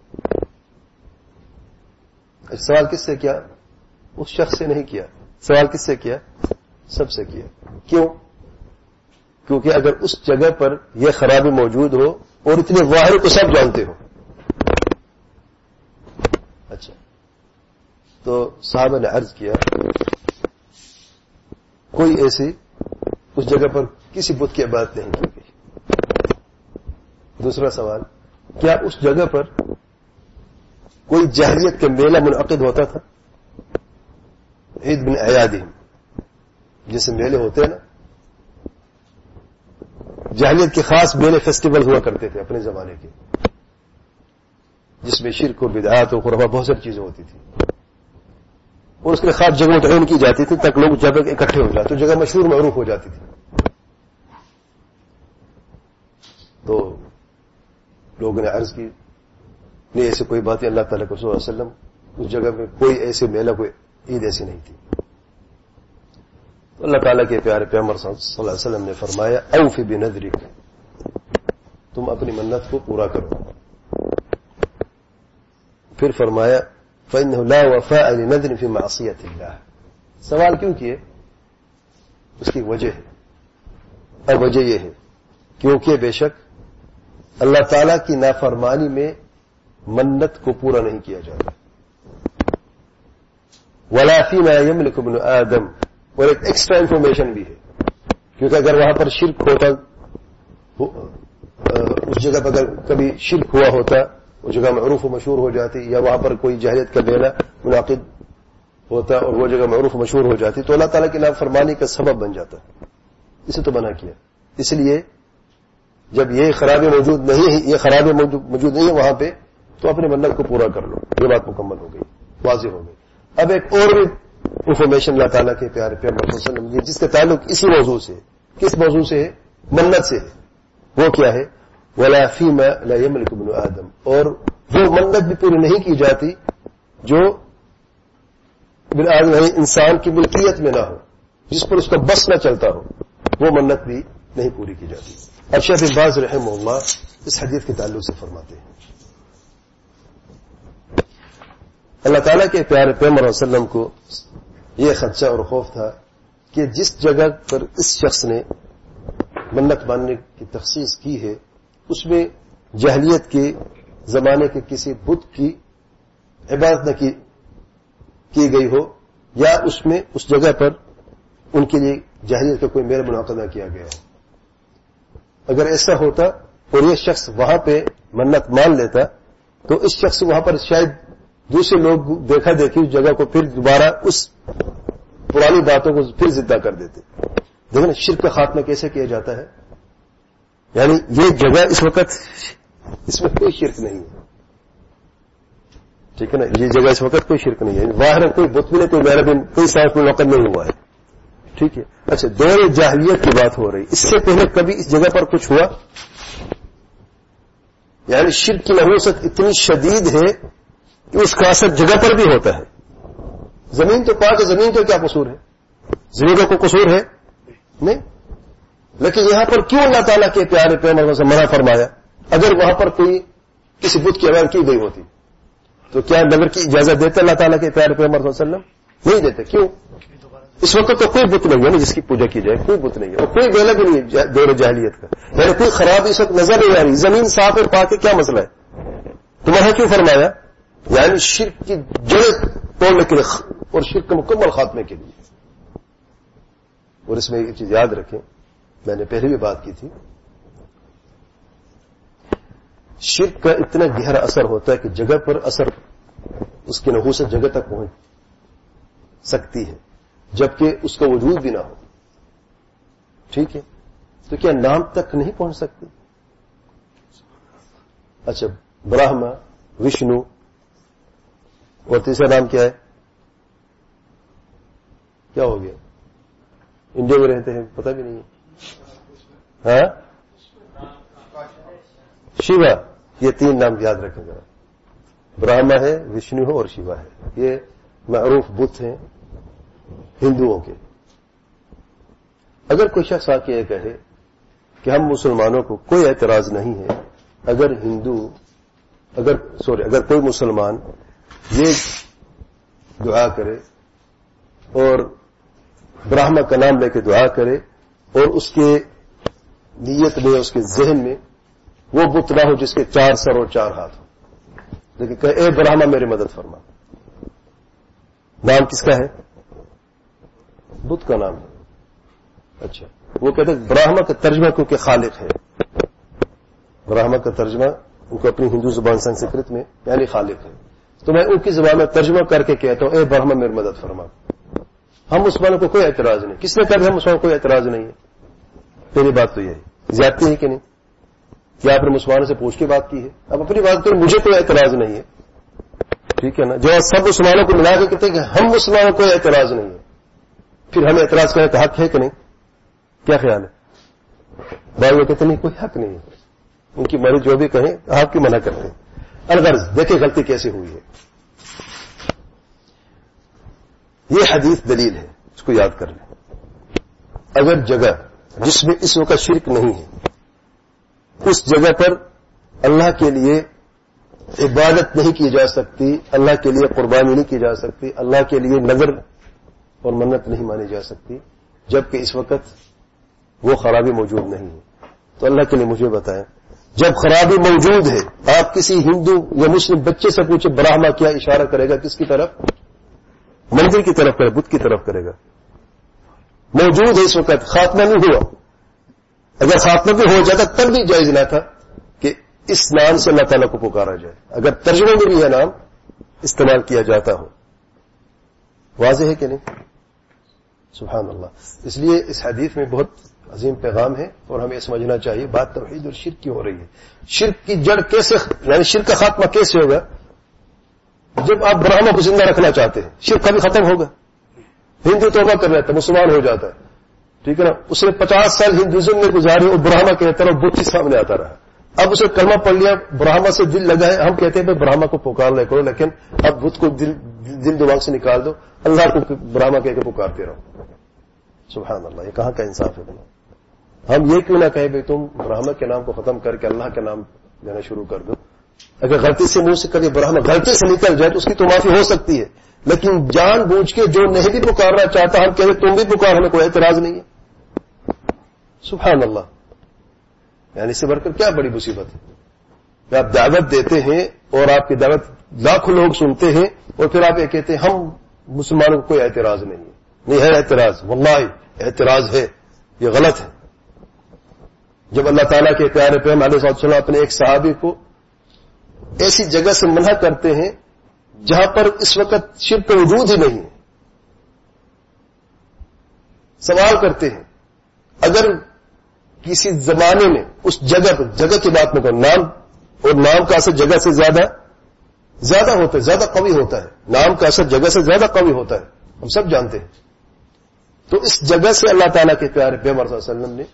سوال کس سے کیا؟ اس شخص سے نہیں کیا. سوال کس سے کیا؟ سب سے کیا. کیوں؟ کیونکہ اگر اس جگہ پر یہ خرابی موجود ہو اور اتنے ظاہر کو سب جانتے ہو. اچھا، تو صحابہ نے عرض کیا کوئی ایسی اس جگہ پر کسی بت کی عبادت نہیں کی گئی. دوسرا سوال، کیا اس جگہ پر کوئی جاہلیت کا میلہ منعقد ہوتا تھا؟ عید بن اعیادہم جیسے میلے ہوتے ہیں نا، جاہلیت کے خاص میلے فیسٹیول ہوا کرتے تھے اپنے زمانے کے، جس میں شرک و بدعات و خرافات بہت ساری چیزیں ہوتی تھی اور اس کے خاص جگہوں تعین کی جاتی تھی تاکہ لوگ جگہ اکٹھے ہو جاتے، تو جگہ مشہور معروف ہو جاتی تھی. تو لوگوں نے عرض کی نہیں ایسی کوئی بات ہے، اللہ تعالیٰ کے صلی اللہ علیہ وسلم اس جگہ میں کوئی ایسے میلہ کوئی عید ایسی نہیں تھی. تو اللہ تعالیٰ کے پیارے پیغمبر صلی اللہ علیہ وسلم نے فرمایا اوفی بنذرک، تم اپنی منت کو پورا کرو. پھر فرمایا فإنه لا وفاء لنذر في معصية الله. سوال کیوں کیے؟ اس کی وجہ ہے، اور وجہ یہ ہے کیونکہ بے شک اللہ تعالیٰ کی نافرمانی میں منت کو پورا نہیں کیا جاتا. ولا فيما يملك ابن آدم، اور ایک ایکسٹرا انفارمیشن بھی ہے کیونکہ اگر وہاں پر شرک ہوتا، اس جگہ پر اگر کبھی شرک ہوا ہوتا وہ جگہ معروف و مشہور ہو جاتی، یا وہاں پر کوئی جاہلیت کا میلہ منعقد ہوتا اور وہ جگہ معروف و مشہور ہو جاتی تو اللہ تعالیٰ کی نافرمانی کا سبب بن جاتا. اسے تو منع کیا. اس لیے جب یہ خرابی موجود نہیں ہے، یہ خرابی موجود نہیں ہے وہاں پہ، تو اپنی منت کو پورا کر لو. یہ بات مکمل ہو گئی، واضح ہو گئی. اب ایک اور بھی انفارمیشن اللہ تعالیٰ کے پیارے پیغمبر صلی اللہ علیہ وسلم جس کا تعلق اسی موضوع سے، کس موضوع سے ہے؟ منت سے ہے. وہ کیا ہے؟ ولا فيما لا يملك ابن آدم، اور وہ منت بھی پوری نہیں کی جاتی جو ابن آدم یعنی انسان کی ملکیت میں نہ ہو، جس پر اس کا بس نہ چلتا ہو، وہ منت بھی نہیں پوری کی جاتی. اب شیخ بن باز رحمہ اللہ اس حدیث کے تعلق سے فرماتے ہیں اللہ تعالیٰ کے پیارے پیغمبر صلی اللہ علیہ وسلم کو یہ خدشہ اور خوف تھا کہ جس جگہ پر اس شخص نے منت ماننے کی تخصیص کی ہے اس میں جاہلیت کے زمانے کے کسی بت کی عبادت نہ کی گئی ہو، یا اس میں اس جگہ پر ان کے لیے جاہلیت کا کوئی میلہ منعقد نہ کیا گیا ہو. اگر ایسا ہوتا اور یہ شخص وہاں پہ منت مان لیتا تو اس شخص وہاں پر شاید دوسرے لوگ دیکھا دیکھی اس جگہ کو پھر دوبارہ اس پرانی باتوں کو پھر زندہ کر دیتے. دیکھیں شرک کا خاتمہ کیسے کیا جاتا ہے. یعنی یہ جگہ اس وقت اس میں کوئی شرک نہیں ہے، ٹھیک ہے نا، یہ جگہ اس وقت کوئی شرک نہیں ہے، باہر کوئی بت بھی نہیں، کوئی میرا بھی کوئی ساتھ منعقد نہیں ہوا ہے. ٹھیک ہے. اچھا، دور جاہلیت کی بات ہو رہی، اس سے پہلے کبھی اس جگہ پر کچھ ہوا؟ یعنی شرک کی نحوست اتنی شدید ہے کہ اس کا اثر جگہ پر بھی ہوتا ہے. زمین تو پاک ہے، زمین کا کیا قصور ہے؟ زمین کا کوئی قصور ہے نہیں. لیکن یہاں پر کیوں اللہ تعالیٰ کے پیارے پیغمبر سے منع فرمایا؟ اگر وہاں پر کوئی کسی بت کی عبادت کی گئی ہوتی تو کیا نظر کی اجازت دیتے اللہ تعالیٰ کے پیارے پیغمبر صلی اللہ علیہ وسلم؟ نہیں دیتے. کیوں؟ اس وقت تو کوئی بت نہیں ہے نا جس کی پوجا کی جائے، کوئی بت نہیں ہے اور کوئی میلہ بھی نہیں ہے دور جاہلیت کا. یعنی کوئی خرابی اس وقت نظر نہیں آ رہی، زمین صاف اور پاک ہے، کیا مسئلہ ہے؟ تو وہاں کیوں فرمایا؟ یعنی شرک کی جڑیں توڑنے کے لیے اور شرک کے مکمل خاتمے کے لیے. اور اس میں ایک چیز یاد رکھیں، میں نے پہلے بھی بات کی تھی، شرک کا اتنا گہرا اثر ہوتا ہے کہ جگہ پر اثر اس کی نحوست جگہ تک پہنچ سکتی ہے جبکہ اس کا وجود بھی نہ ہو. ٹھیک ہے، تو کیا نام تک نہیں پہنچ سکتی؟ اچھا، برہما، وشنو، اور تیسرا نام کیا ہے؟ کیا ہو گیا؟ انڈیا میں رہتے ہیں، پتہ بھی نہیں ہے. ہاں، شیوا. یہ تین نام یاد رکھیں ذرا. برہما ہے، وشنو ہے اور شیوا ہے. یہ معروف بت ہیں ہندوؤں کے. اگر کوئی شخص آ کے یہ کہے کہ ہم مسلمانوں کو کوئی اعتراض نہیں ہے اگر کوئی مسلمان یہ دعا کرے اور برہما کا نام لے کے دعا کرے اور اس کے نیت میں، اس کے ذہن میں وہ بت نہ ہو جس کے 4 سر اور 4 ہاتھ ہو، لیکن کہ اے برہما میری مدد فرما. نام کس کا ہے؟ بت کا نام ہے. اچھا، وہ کہتے ہیں برہما کا ترجمہ کیونکہ خالق ہے. برہما کا ترجمہ ان کو اپنی ہندو زبان سنسکرت میں یعنی خالق ہے. تو میں ان کی زبان میں ترجمہ کر کے کہتا ہوں اے برہما میری مدد فرما. ہم مسلمانوں کو کوئی اعتراض نہیں. کس نے کہا ہم مسلمانوں کو کوئی اعتراض نہیں ہے؟ پہلی بات تو یہ ہے. زیادتی ہے کہ نہیں؟ کیا آپ نے مسلمانوں سے پوچھ کے بات کی ہے؟ اب اپنی بات کریں، مجھے کوئی اعتراض نہیں ہے. ٹھیک ہے نا؟ جو سب مسلمانوں کو ملا کے کہتے ہیں کہ ہم مسلمانوں کو کوئی اعتراض نہیں ہے، پھر ہمیں اعتراض کرنے کا حق ہے کہ نہیں؟ کیا خیال ہے؟ بھائی وہ کہتے نہیں کوئی حق نہیں ہے، ان کی مرضی جو بھی کہیں آپ کی منع کرتے ہیں. الغرض دیکھیں غلطی کیسے ہوئی ہے. یہ حدیث دلیل ہے، اس کو یاد کر لیں. اگر جگہ جس میں اس وقت شرک نہیں ہے اس جگہ پر اللہ کے لیے عبادت نہیں کی جا سکتی، اللہ کے لیے قربانی نہیں کی جا سکتی، اللہ کے لیے نذر اور منت نہیں مانی جا سکتی جبکہ اس وقت وہ خرابی موجود نہیں ہے. تو اللہ کے لیے مجھے بتائیں، جب خرابی موجود ہے آپ کسی ہندو یا مسلم بچے سے پوچھے برہما کیا اشارہ کرے گا؟ کس کی طرف؟ مندر کی طرف کرے، بت کی طرف کرے گا. موجود ہے اس وقت، خاتمہ نہیں ہوا. اگر خاتمہ بھی ہو جاتا تب بھی جائز نہ تھا کہ اس نام سے اللہ تعالیٰ کو پکارا جائے اگر ترجمے میں بھی یہ نام استعمال کیا جاتا ہو. واضح ہے کہ نہیں؟ سبحان اللہ. اس لیے اس حدیث میں بہت عظیم پیغام ہے اور ہمیں سمجھنا چاہیے بات توحید اور شرک کی ہو رہی ہے. شرک کی جڑ کیسے، یعنی شرک کا خاتمہ کیسے ہوگا؟ جب آپ برہما کو زندہ رکھنا چاہتے ہیں شرک کبھی ختم ہوگا. ہندو توبہ کر رہتا ہے، مسلمان ہو جاتا ہے، ٹھیک ہے نا، اس نے 50 سال ہندوازم میں گزارے اور برہما کے طرف بت ہی سامنے آتا رہا. اب اسے کلمہ پڑھ لیا، برہما سے دل لگا ہے. ہم کہتے ہیں برہما کو پکار لے کرو، لیکن اب بت کو دل دماغ سے نکال دو، اللہ کو برہما کہہ کے پکارتے رہو. سبحان اللہ، یہ کہاں کا انصاف ہے بنا؟ ہم یہ کیوں نہ کہیں بھائی تم برہما کے نام کو ختم کر کے اللہ کا نام لینا شروع کر دو. اگر غلطی سے منہ سے کبھی برہما غلطی سے نکل جائے تو اس کی تو معافی ہو سکتی ہے، لیکن جان بوجھ کے جو نہیں بھی پکارنا چاہتا ہم کہتے تم بھی پکار، ہمیں کوئی اعتراض نہیں ہے. سبحان اللہ. یعنی اس سے بڑھ کر کیا بڑی مصیبت ہے کہ آپ دعوت دیتے ہیں اور آپ کی دعوت لاکھوں لوگ سنتے ہیں اور پھر آپ یہ کہتے ہیں ہم مسلمانوں کو کوئی اعتراض نہیں ہے. نہیں ہے اعتراض، واللہ اعتراض ہے، یہ غلط ہے. جب اللہ تعالیٰ کے پیارے پیغمبر علیہ الصلوۃ والسلام اپنے ایک صحابی کو ایسی جگہ سے منع کرتے ہیں جہاں پر اس وقت شرک کا وجود ہی نہیں ہے، سوال کرتے ہیں اگر کسی زمانے میں اس جگہ کی بات میں کرو، نام اور نام کا اثر جگہ سے زیادہ ہوتا ہے، زیادہ قوی ہوتا ہے. نام کا اثر جگہ سے زیادہ قوی ہوتا ہے، ہم سب جانتے ہیں. تو اس جگہ سے اللہ تعالیٰ کے پیارے پیغمبر صلی اللہ علیہ وسلم نے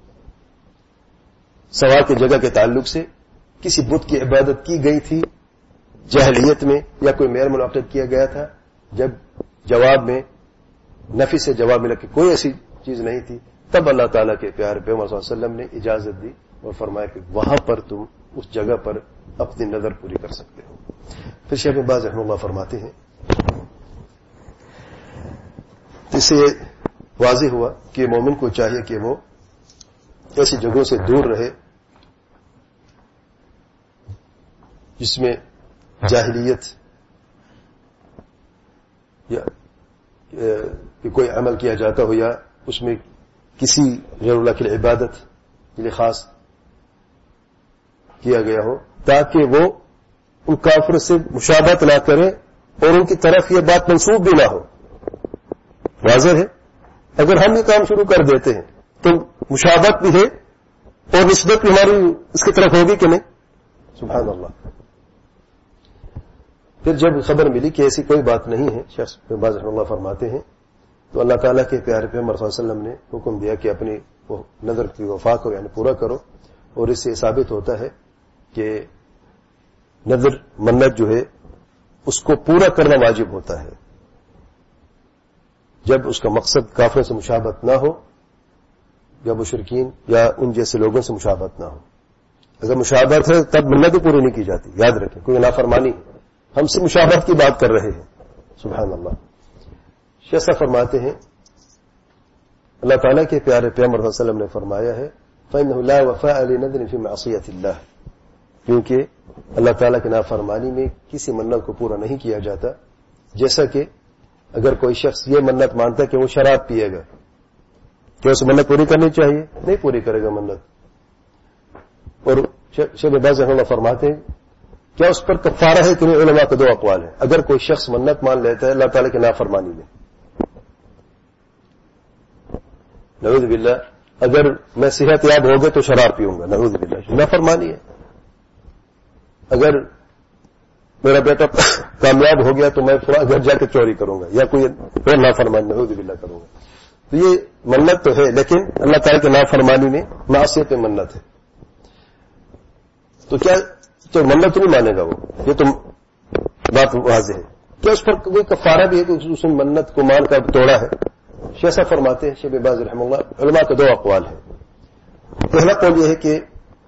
سوال کی جگہ کے تعلق سے کسی بت کی عبادت کی گئی تھی جاہلیت میں یا کوئی میل منعقد کیا گیا تھا، جب جواب میں نفی سے جواب ملا کہ کوئی ایسی چیز نہیں تھی، تب اللہ تعالیٰ کے پیارے پیغمبر صلی اللہ علیہ وسلم نے اجازت دی اور فرمایا کہ وہاں پر تم اس جگہ پر اپنی نظر پوری کر سکتے ہو. پھر شیخ ابن باز رحمہ اللہ فرماتے ہیں اس سے واضح ہوا کہ مومن کو چاہیے کہ وہ ایسی جگہوں سے دور رہے جس میں جاہلیت یا کہ کوئی عمل کیا جاتا ہو یا اس میں کسی غیر اللہ کی عبادت کے لیے خاص کیا گیا ہو، تاکہ وہ ان کافر سے مشابہت نہ کرے اور ان کی طرف یہ بات منسوب بھی نہ ہو. واضح ہے، اگر ہم یہ کام شروع کر دیتے ہیں تو مشابہت بھی ہے اور نسبت بھی ہماری اس کی طرف ہوگی کہ نہیں؟ سبحان اللہ. پھر جب خبر ملی کہ ایسی کوئی بات نہیں ہے، شیخ بن باز رحمہ اللہ فرماتے ہیں، تو اللہ تعالیٰ کے پیارے پیغمبر صلی اللہ علیہ وسلم نے حکم دیا کہ اپنی وہ نظر کی وفا کو یعنی پورا کرو. اور اس سے ثابت ہوتا ہے کہ نظر منت جو ہے اس کو پورا کرنا واجب ہوتا ہے جب اس کا مقصد کافروں سے مشابہت نہ ہو یا مشرکین یا ان جیسے لوگوں سے مشابہت نہ ہو. اگر مشابہت ہے تب منت بھی پوری نہیں کی جاتی. یاد رکھیں، کوئی نافرمانی ہے، ہم سے مشابہت کی بات کر رہے ہیں. سبحان اللہ. شیخ صاحب فرماتے ہیں اللہ تعالیٰ کے پیارے پیغمبر صلی اللہ علیہ وسلم نے فرمایا ہے فَإِنَّهُ لَا وَفَاءَ لِنَذْرٍ فِي مَعْصِيَةِ اللَّهِ، کیونکہ اللہ تعالیٰ کی نافرمانی میں کسی منت کو پورا نہیں کیا جاتا. جیسا کہ اگر کوئی شخص یہ منت مانتا ہے کہ وہ شراب پیے گا، کیا اسے منت پوری کرنی چاہیے؟ نہیں پوری کرے گا منت. اور شیخ بن باز رحمہ اللہ فرماتے ہیں کیا اس پر کفارہ ہے کہ نہیں؟ علماء کے 2 اقوال ہیں. اگر کوئی شخص منت مان لیتا ہے اللہ تعالیٰ کی نافرمانی میں، نعوذ باللہ، اگر میں صحت یاب ہو گیا تو شراب پیوں گا، نعوذ باللہ، نافرمانی ہے. اگر میرا بیٹا کامیاب ہو گیا تو میں فلاں گھر جا کے چوری کروں گا یا کوئی اور نافرمانی نعوذ باللہ کروں گا. تو یہ منت تو ہے، لیکن اللہ تعالیٰ کی نافرمانی میں معصیت منت ہے. تو کیا تو منت نہیں مانے گا وہ؟ یہ تو بات واضح ہے. کیا اس پر کوئی کفارہ بھی ہے کہ اس نے منت کو مان کر توڑا ہے؟ شیخ صاحب فرماتے ہیں شیخ بن باز رحمہ اللہ علماء کے 2 اقوال ہیں. پہلا قول یہ ہے کہ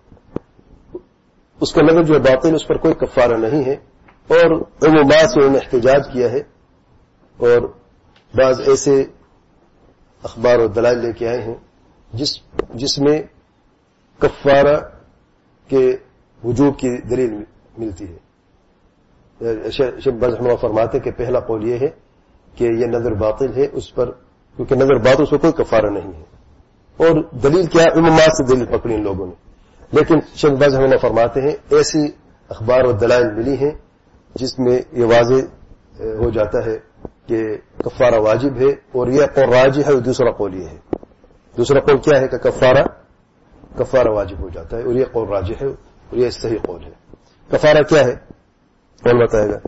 اس کا نظر جو باطل اس پر کوئی کفارہ نہیں ہے، اور عمومات سے انہوں نے احتجاج کیا ہے اور بعض ایسے اخبار و دلائل لے کے آئے ہیں جس میں کفارہ کے وجوب کی دلیل ملتی ہے. شیخ باز رحمہ اللہ فرماتے ہیں کہ پہلا قول یہ ہے کہ یہ نظر باطل ہے اس پر، کیونکہ نظر باطل اس پر کوئی کفارہ نہیں ہے. اور دلیل کیا؟ عمومات سے دلیل پکڑی ان لوگوں نے. لیکن شیخ باز رحمہ اللہ فرماتے ہیں ایسی اخبار و دلائل ملی ہیں جس میں یہ واضح ہو جاتا ہے کہ کفارہ واجب ہے، اور یہ قول راجح ہے. اور دوسرا قول یہ ہے، دوسرا قول کیا ہے کہ کفارہ واجب ہو جاتا ہے، اور یہ قول راجح ہے اور یہ صحیح قول ہے. کفارہ کیا ہے کون بتائے گا؟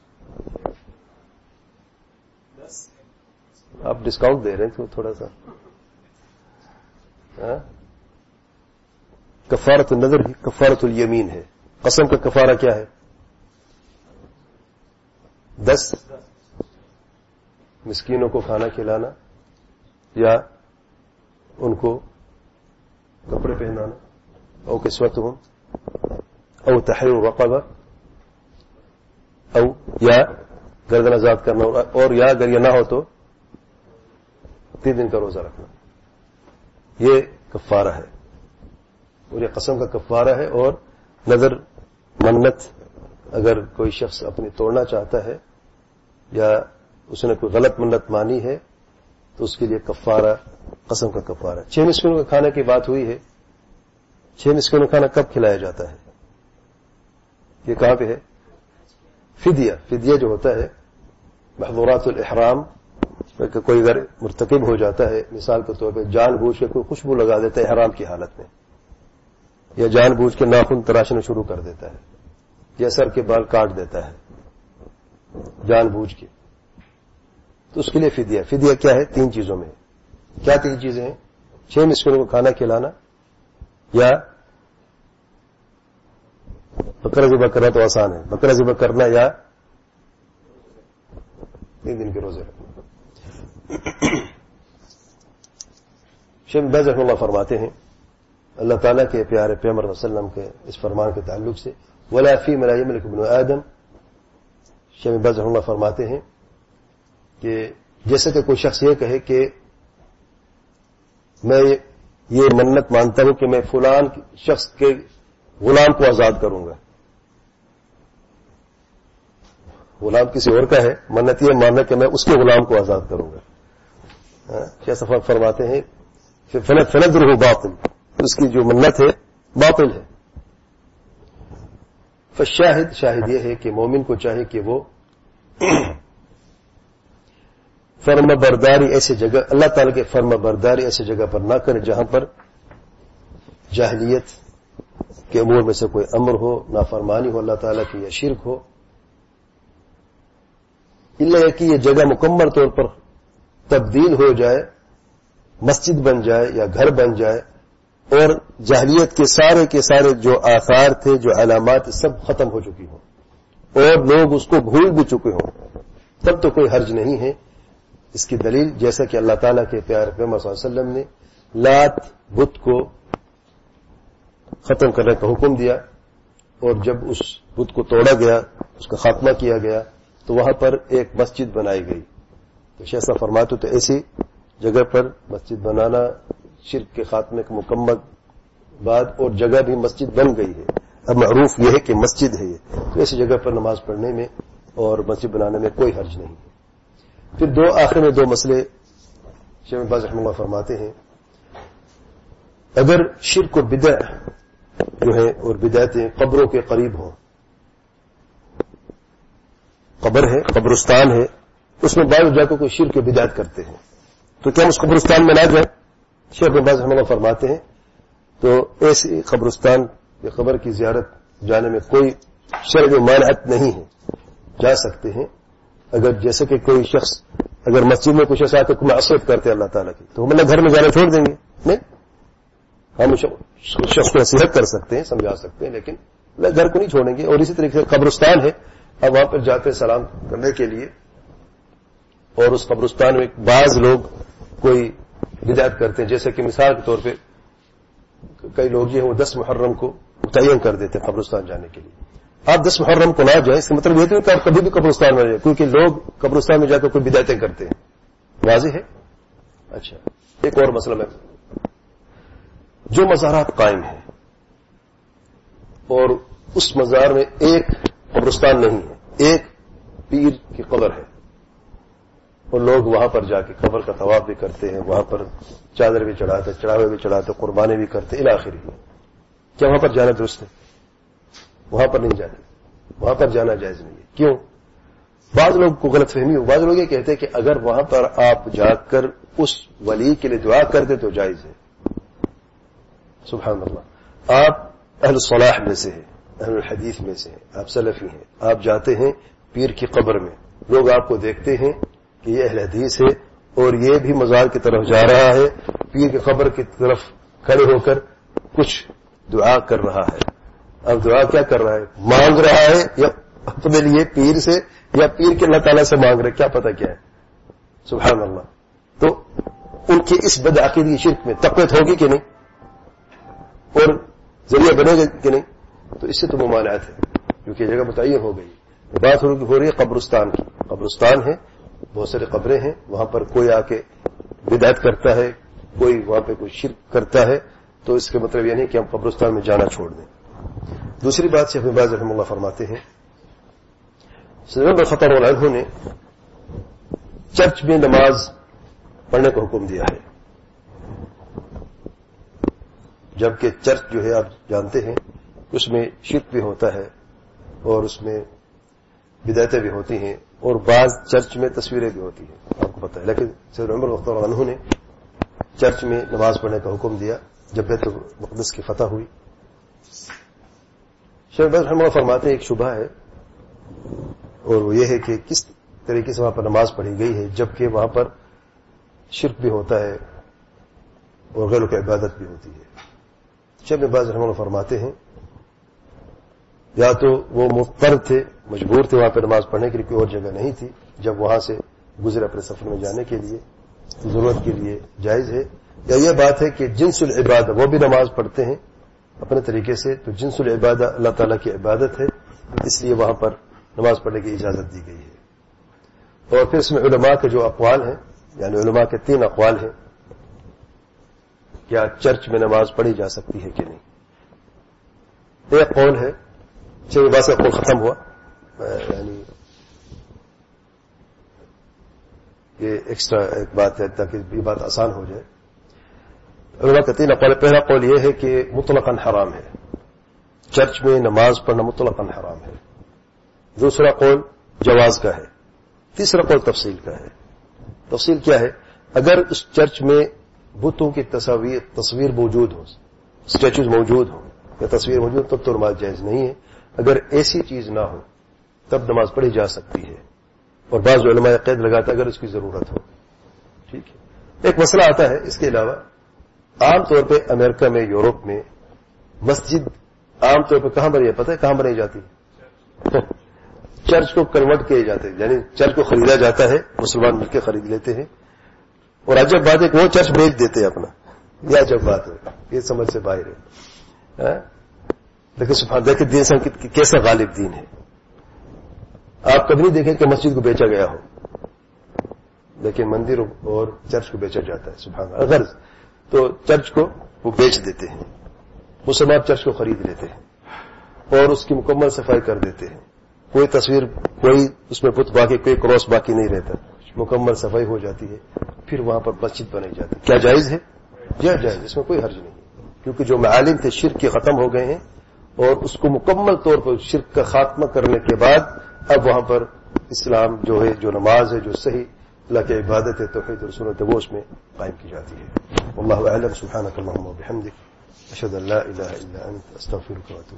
آپ ڈسکاؤنٹ دے رہے ہیں تھوڑا سا. کفارۃ النذر ہی کفارۃ الیمین ہے. قسم کا کفارہ کیا ہے؟ 10 مسکینوں کو کھانا کھلانا یا ان کو کپڑے پہنانا، او کسوتہم او تحریر رقبہ، او یا گردن آزاد کرنا، اور یا اگر یہ نہ ہو تو 3 دن کا روزہ رکھنا. یہ کفارہ ہے اور یہ قسم کا کفارہ ہے. اور نظر منت اگر کوئی شخص اپنی توڑنا چاہتا ہے یا اس نے کوئی غلط منت مانی ہے تو اس کے لیے کفارہ قسم کا کفارہ. 6 مسکینوں کے کھانے کی بات ہوئی ہے. 6 مسکینوں کا کھانا کب کھلایا جاتا ہے؟ یہ کہاں پہ ہے؟ فدیہ جو ہوتا ہے محظورات الاحرام، کہ کوئی اگر مرتکب ہو جاتا ہے، مثال کے طور پہ جان بوجھ کے کوئی خوشبو لگا دیتا ہے احرام کی حالت میں، یا جان بوجھ کے ناخن تراشنا شروع کر دیتا ہے، یا سر کے بال کاٹ دیتا ہے جان بوجھ کے، تو اس کے لیے فدیہ کیا ہے؟ 3 چیزوں میں. کیا 3 چیزیں ہیں؟ 6 مسکینوں کو کھانا کھلانا، یا بکرا ذبح کرنا تو آسان ہے، بکرا ذبح کرنا، یا 3 دن کے روزے رکھنا. شیخ باز رحمہ اللہ فرماتے ہیں اللہ تعالیٰ کے پیارے پیغمبر صلی اللہ علیہ وسلم کے اس فرمان کے تعلق سے ولا فی ما لا یملک ابن آدم، شیخ باز رحمہ اللہ فرماتے ہیں کہ جیسے کہ کوئی شخص یہ کہے کہ میں یہ منت مانتا ہوں کہ میں فلان شخص کے غلام کو آزاد کروں گا، غلام کسی اور کا ہے، منت یہ ماننا کہ میں اس کے غلام کو آزاد کروں گا. کیا صفحہ فرماتے ہیں فنذرہ باطل، اس کی جو منت ہے باطل ہے. شاہد یہ ہے کہ مومن کو چاہے کہ وہ فرما برداری ایسی جگہ، اللہ تعالیٰ کے فرما برداری ایسی جگہ پر نہ کرے جہاں پر جاہلیت کے امور میں سے کوئی امر ہو، نافرمانی ہو اللہ تعالیٰ کی یا شرک ہو. اللہ کہ یہ جگہ مکمل طور پر تبدیل ہو جائے، مسجد بن جائے یا گھر بن جائے، اور جاہلیت کے سارے جو آثار تھے، جو علامات سب ختم ہو چکی ہوں اور لوگ اس کو بھول بھی چکے ہوں، تب تو کوئی حرج نہیں ہے. اس کی دلیل جیسا کہ اللہ تعالیٰ کے پیارے پیغمبر صلی اللہ علیہ وسلم نے لات بت کو ختم کرنے کا حکم دیا، اور جب اس بت کو توڑا گیا، اس کا خاتمہ کیا گیا، تو وہاں پر ایک مسجد بنائی گئی. تو شیخ صاحب فرماتے تو ایسی جگہ پر مسجد بنانا شرک کے خاتمے کے مکمل بعد، اور جگہ بھی مسجد بن گئی ہے، اب معروف یہ ہے کہ مسجد ہے یہ، تو ایسی جگہ پر نماز پڑھنے میں اور مسجد بنانے میں کوئی حرج نہیں ہے. پھر آخر میں دو مسئلے شیخ ابن باز رحمہ اللہ فرماتے ہیں. اگر شرک اور بدع جو ہے اور بدعتیں قبروں کے قریب ہوں، قبر ہے، قبرستان ہے، اس میں بعض جا کے کوئی شرک و بدعت کرتے ہیں، تو کیا ہم اس قبرستان میں نہ جائیں؟ شیخ ابن باز رحمہ اللہ فرماتے ہیں تو ایسی قبرستان یا قبر کی زیارت جانے میں کوئی شرعی مانعت نہیں ہے، جا سکتے ہیں. اگر جیسے کہ کوئی شخص اگر مسجد میں کچھ ایسا آتے کوئی معصیت کرتے اللہ تعالیٰ کی، تو ہم گھر میں جانا چھوڑ دیں گے؟ نہیں، ہم شخص کو نصیحت کر سکتے ہیں، سمجھا سکتے ہیں، لیکن گھر کو نہیں چھوڑیں گے. اور اسی طریقے سے قبرستان ہے، اب وہاں پر جاتے ہیں سلام کرنے کے لیے، اور اس قبرستان میں بعض لوگ کوئی بدعت کرتے ہیں، جیسے کہ مثال کے طور پہ کئی لوگ یہ ہیں وہ 10 محرم کو متعین کر دیتے ہیں قبرستان جانے کے لیے. آپ 10 محرم کو نہ جائیں، اس کا مطلب یہ کہ آپ کبھی بھی قبرستان میں جائیں، کیونکہ لوگ قبرستان میں جا کر کوئی بدعتیں کرتے ہیں. واضح ہے؟ اچھا، ایک اور مسئلہ میں، جو مزارات قائم ہیں اور اس مزار میں ایک قبرستان نہیں ہے، ایک پیر کی قبر ہے، اور لوگ وہاں پر جا کے قبر کا طواف بھی کرتے ہیں، وہاں پر چادر بھی چڑھاتے، چڑھاوے بھی چڑھاتے، قربانی بھی کرتے الی آخر. کیا وہاں پر جانا درست ہے؟ وہاں پر نہیں جاتے، وہاں پر جانا جائز نہیں ہے. کیوں؟ بعض لوگ کو غلط فہمی ہو، بعض لوگ یہ کہتے ہیں کہ اگر وہاں پر آپ جا کر اس ولی کے لیے دعا کرتے تو جائز ہے. سبحان اللہ، آپ اہل الصلاح میں سے ہیں، اہل الحدیث میں سے ہیں، آپ سلفی ہیں، آپ جاتے ہیں پیر کی قبر میں، لوگ آپ کو دیکھتے ہیں کہ یہ اہل حدیث ہے اور یہ بھی مزار کی طرف جا رہا ہے، پیر کی قبر کی طرف کھڑے ہو کر کچھ دعا کر رہا ہے. اب دعا کیا کر رہا ہے؟ مانگ رہا ہے یا اپنے لیے پیر سے، یا پیر کے اللہ تعالیٰ سے مانگ رہے، کیا پتہ کیا ہے. سبحان اللہ. تو ان کی اس بدعقیدگی شرک میں تقویت ہوگی کہ نہیں، اور ذریعہ بنے گا کہ نہیں؟ تو اس سے تو ممانعت ہے، کیونکہ جگہ متعین ہو گئی. بات ہو رہی ہے قبرستان کی. قبرستان ہے، بہت سارے قبریں ہیں، وہاں پر کوئی آ کے بدعت کرتا ہے، کوئی وہاں پہ کوئی شرک کرتا ہے، تو اس کا مطلب یہ نہیں کہ ہم قبرستان میں جانا چھوڑ دیں. دوسری بات شیخ ابن باز رحمہ اللہ فرماتے ہیں، سیدنا عمر خطاب رضی اللہ عنہ نے چرچ میں نماز پڑھنے کا حکم دیا ہے، جبکہ چرچ جو ہے آپ جانتے ہیں اس میں شرک بھی ہوتا ہے اور اس میں بدعتیں بھی ہوتی ہیں، اور بعض چرچ میں تصویریں بھی ہوتی ہیں، آپ کو پتہ ہے. لیکن سیدنا عمر رضی اللہ عنہ نے چرچ میں نماز پڑھنے کا حکم دیا جب بیت المقدس کی فتح ہوئی. شیخ ابن باز رحمہ اللہ فرماتے ہیں ایک شبہ ہے، اور وہ یہ ہے کہ کس طریقے سے وہاں پر نماز پڑھی گئی ہے جبکہ وہاں پر شرک بھی ہوتا ہے اور غیروں کی عبادت بھی ہوتی ہے. شیخ ابن باز رحمہ اللہ فرماتے ہیں یا تو وہ مضطر تھے، مجبور تھے وہاں پہ نماز پڑھنے کے لیے، کوئی اور جگہ نہیں تھی، جب وہاں سے گزرے اپنے سفر میں جانے کے لیے ضرورت کے لیے جائز ہے، یا یہ بات ہے کہ جنس العبادہ وہ بھی نماز پڑھتے ہیں اپنے طریقے سے، تو جنس العبادہ اللہ تعالیٰ کی عبادت ہے، اس لیے وہاں پر نماز پڑھنے کی اجازت دی گئی ہے. اور پھر اس میں علماء کے جو اقوال ہیں، یعنی علماء کے 3 اقوال ہیں، کیا چرچ میں نماز پڑھی جا سکتی ہے کہ نہیں. ایک قول ہے، چھ بات سے قول ختم ہوا، یعنی یہ ایکسٹرا ایک بات ہے تاکہ یہ بات آسان ہو جائے. علماء کہتے ہیں قول پہلا قول یہ ہے کہ مطلقاً حرام ہے، چرچ میں نماز پڑھنا مطلقاً حرام ہے. دوسرا قول جواز کا ہے. تیسرا قول تفصیل کا ہے. تفصیل کیا ہے؟ اگر اس چرچ میں بتوں کی تصویر موجود ہو، اسٹیچوز موجود ہوں یا تصویر موجود، تب تو نماز جائز نہیں ہے. اگر ایسی چیز نہ ہو تب نماز پڑھی جا سکتی ہے، اور بعض علماء قید لگاتا ہے اگر اس کی ضرورت ہو. ٹھیک ہے. ایک مسئلہ آتا ہے اس کے علاوہ، عام طور پہ امریکہ میں، یورپ میں مسجد عام طور پہ کہاں بنائی، پتہ ہے کہاں بنائی جاتی ہے؟ چرچ کو کنورٹ کیے جاتے ہیں، یعنی چرچ کو خریدا جاتا ہے، مسلمان مل کے خرید لیتے ہیں، اور عجب بات ہے کہ وہ چرچ بیچ دیتے ہیں اپنا. یہ عجب بات ہے، یہ سمجھ سے باہر ہے. لیکن سبحان دیکھیں دین سے کیسا غالب دین ہے. آپ کبھی نہیں دیکھیں کہ مسجد کو بیچا گیا ہو، لیکن مندر اور چرچ کو بیچا جاتا ہے. سبحان اللہ. اگر تو چرچ کو وہ بیچ دیتے ہیں، مسلمان چرچ کو خرید لیتے ہیں اور اس کی مکمل صفائی کر دیتے ہیں. کوئی تصویر، کوئی اس میں بت باقی، کوئی کراس باقی نہیں رہتا، مکمل صفائی ہو جاتی ہے، پھر وہاں پر مسجد بنائی جاتی ہے. کیا جائز ہے؟ جائز، اس میں کوئی حرج نہیں، کیونکہ جو معالم تھے شرک کے ختم ہو گئے ہیں، اور اس کو مکمل طور پر شرک کا خاتمہ کرنے کے بعد اب وہاں پر اسلام جو ہے، جو نماز ہے، جو صحیح اللہ کی عبادت ہے، توحید اور سنت ہے، وہ اس میں قائم کی جاتی ہے. واللہ اعلم. سبحانک اللہم وبحمدک، اشہد ان لا الہ الا انت، استغفرک واتوب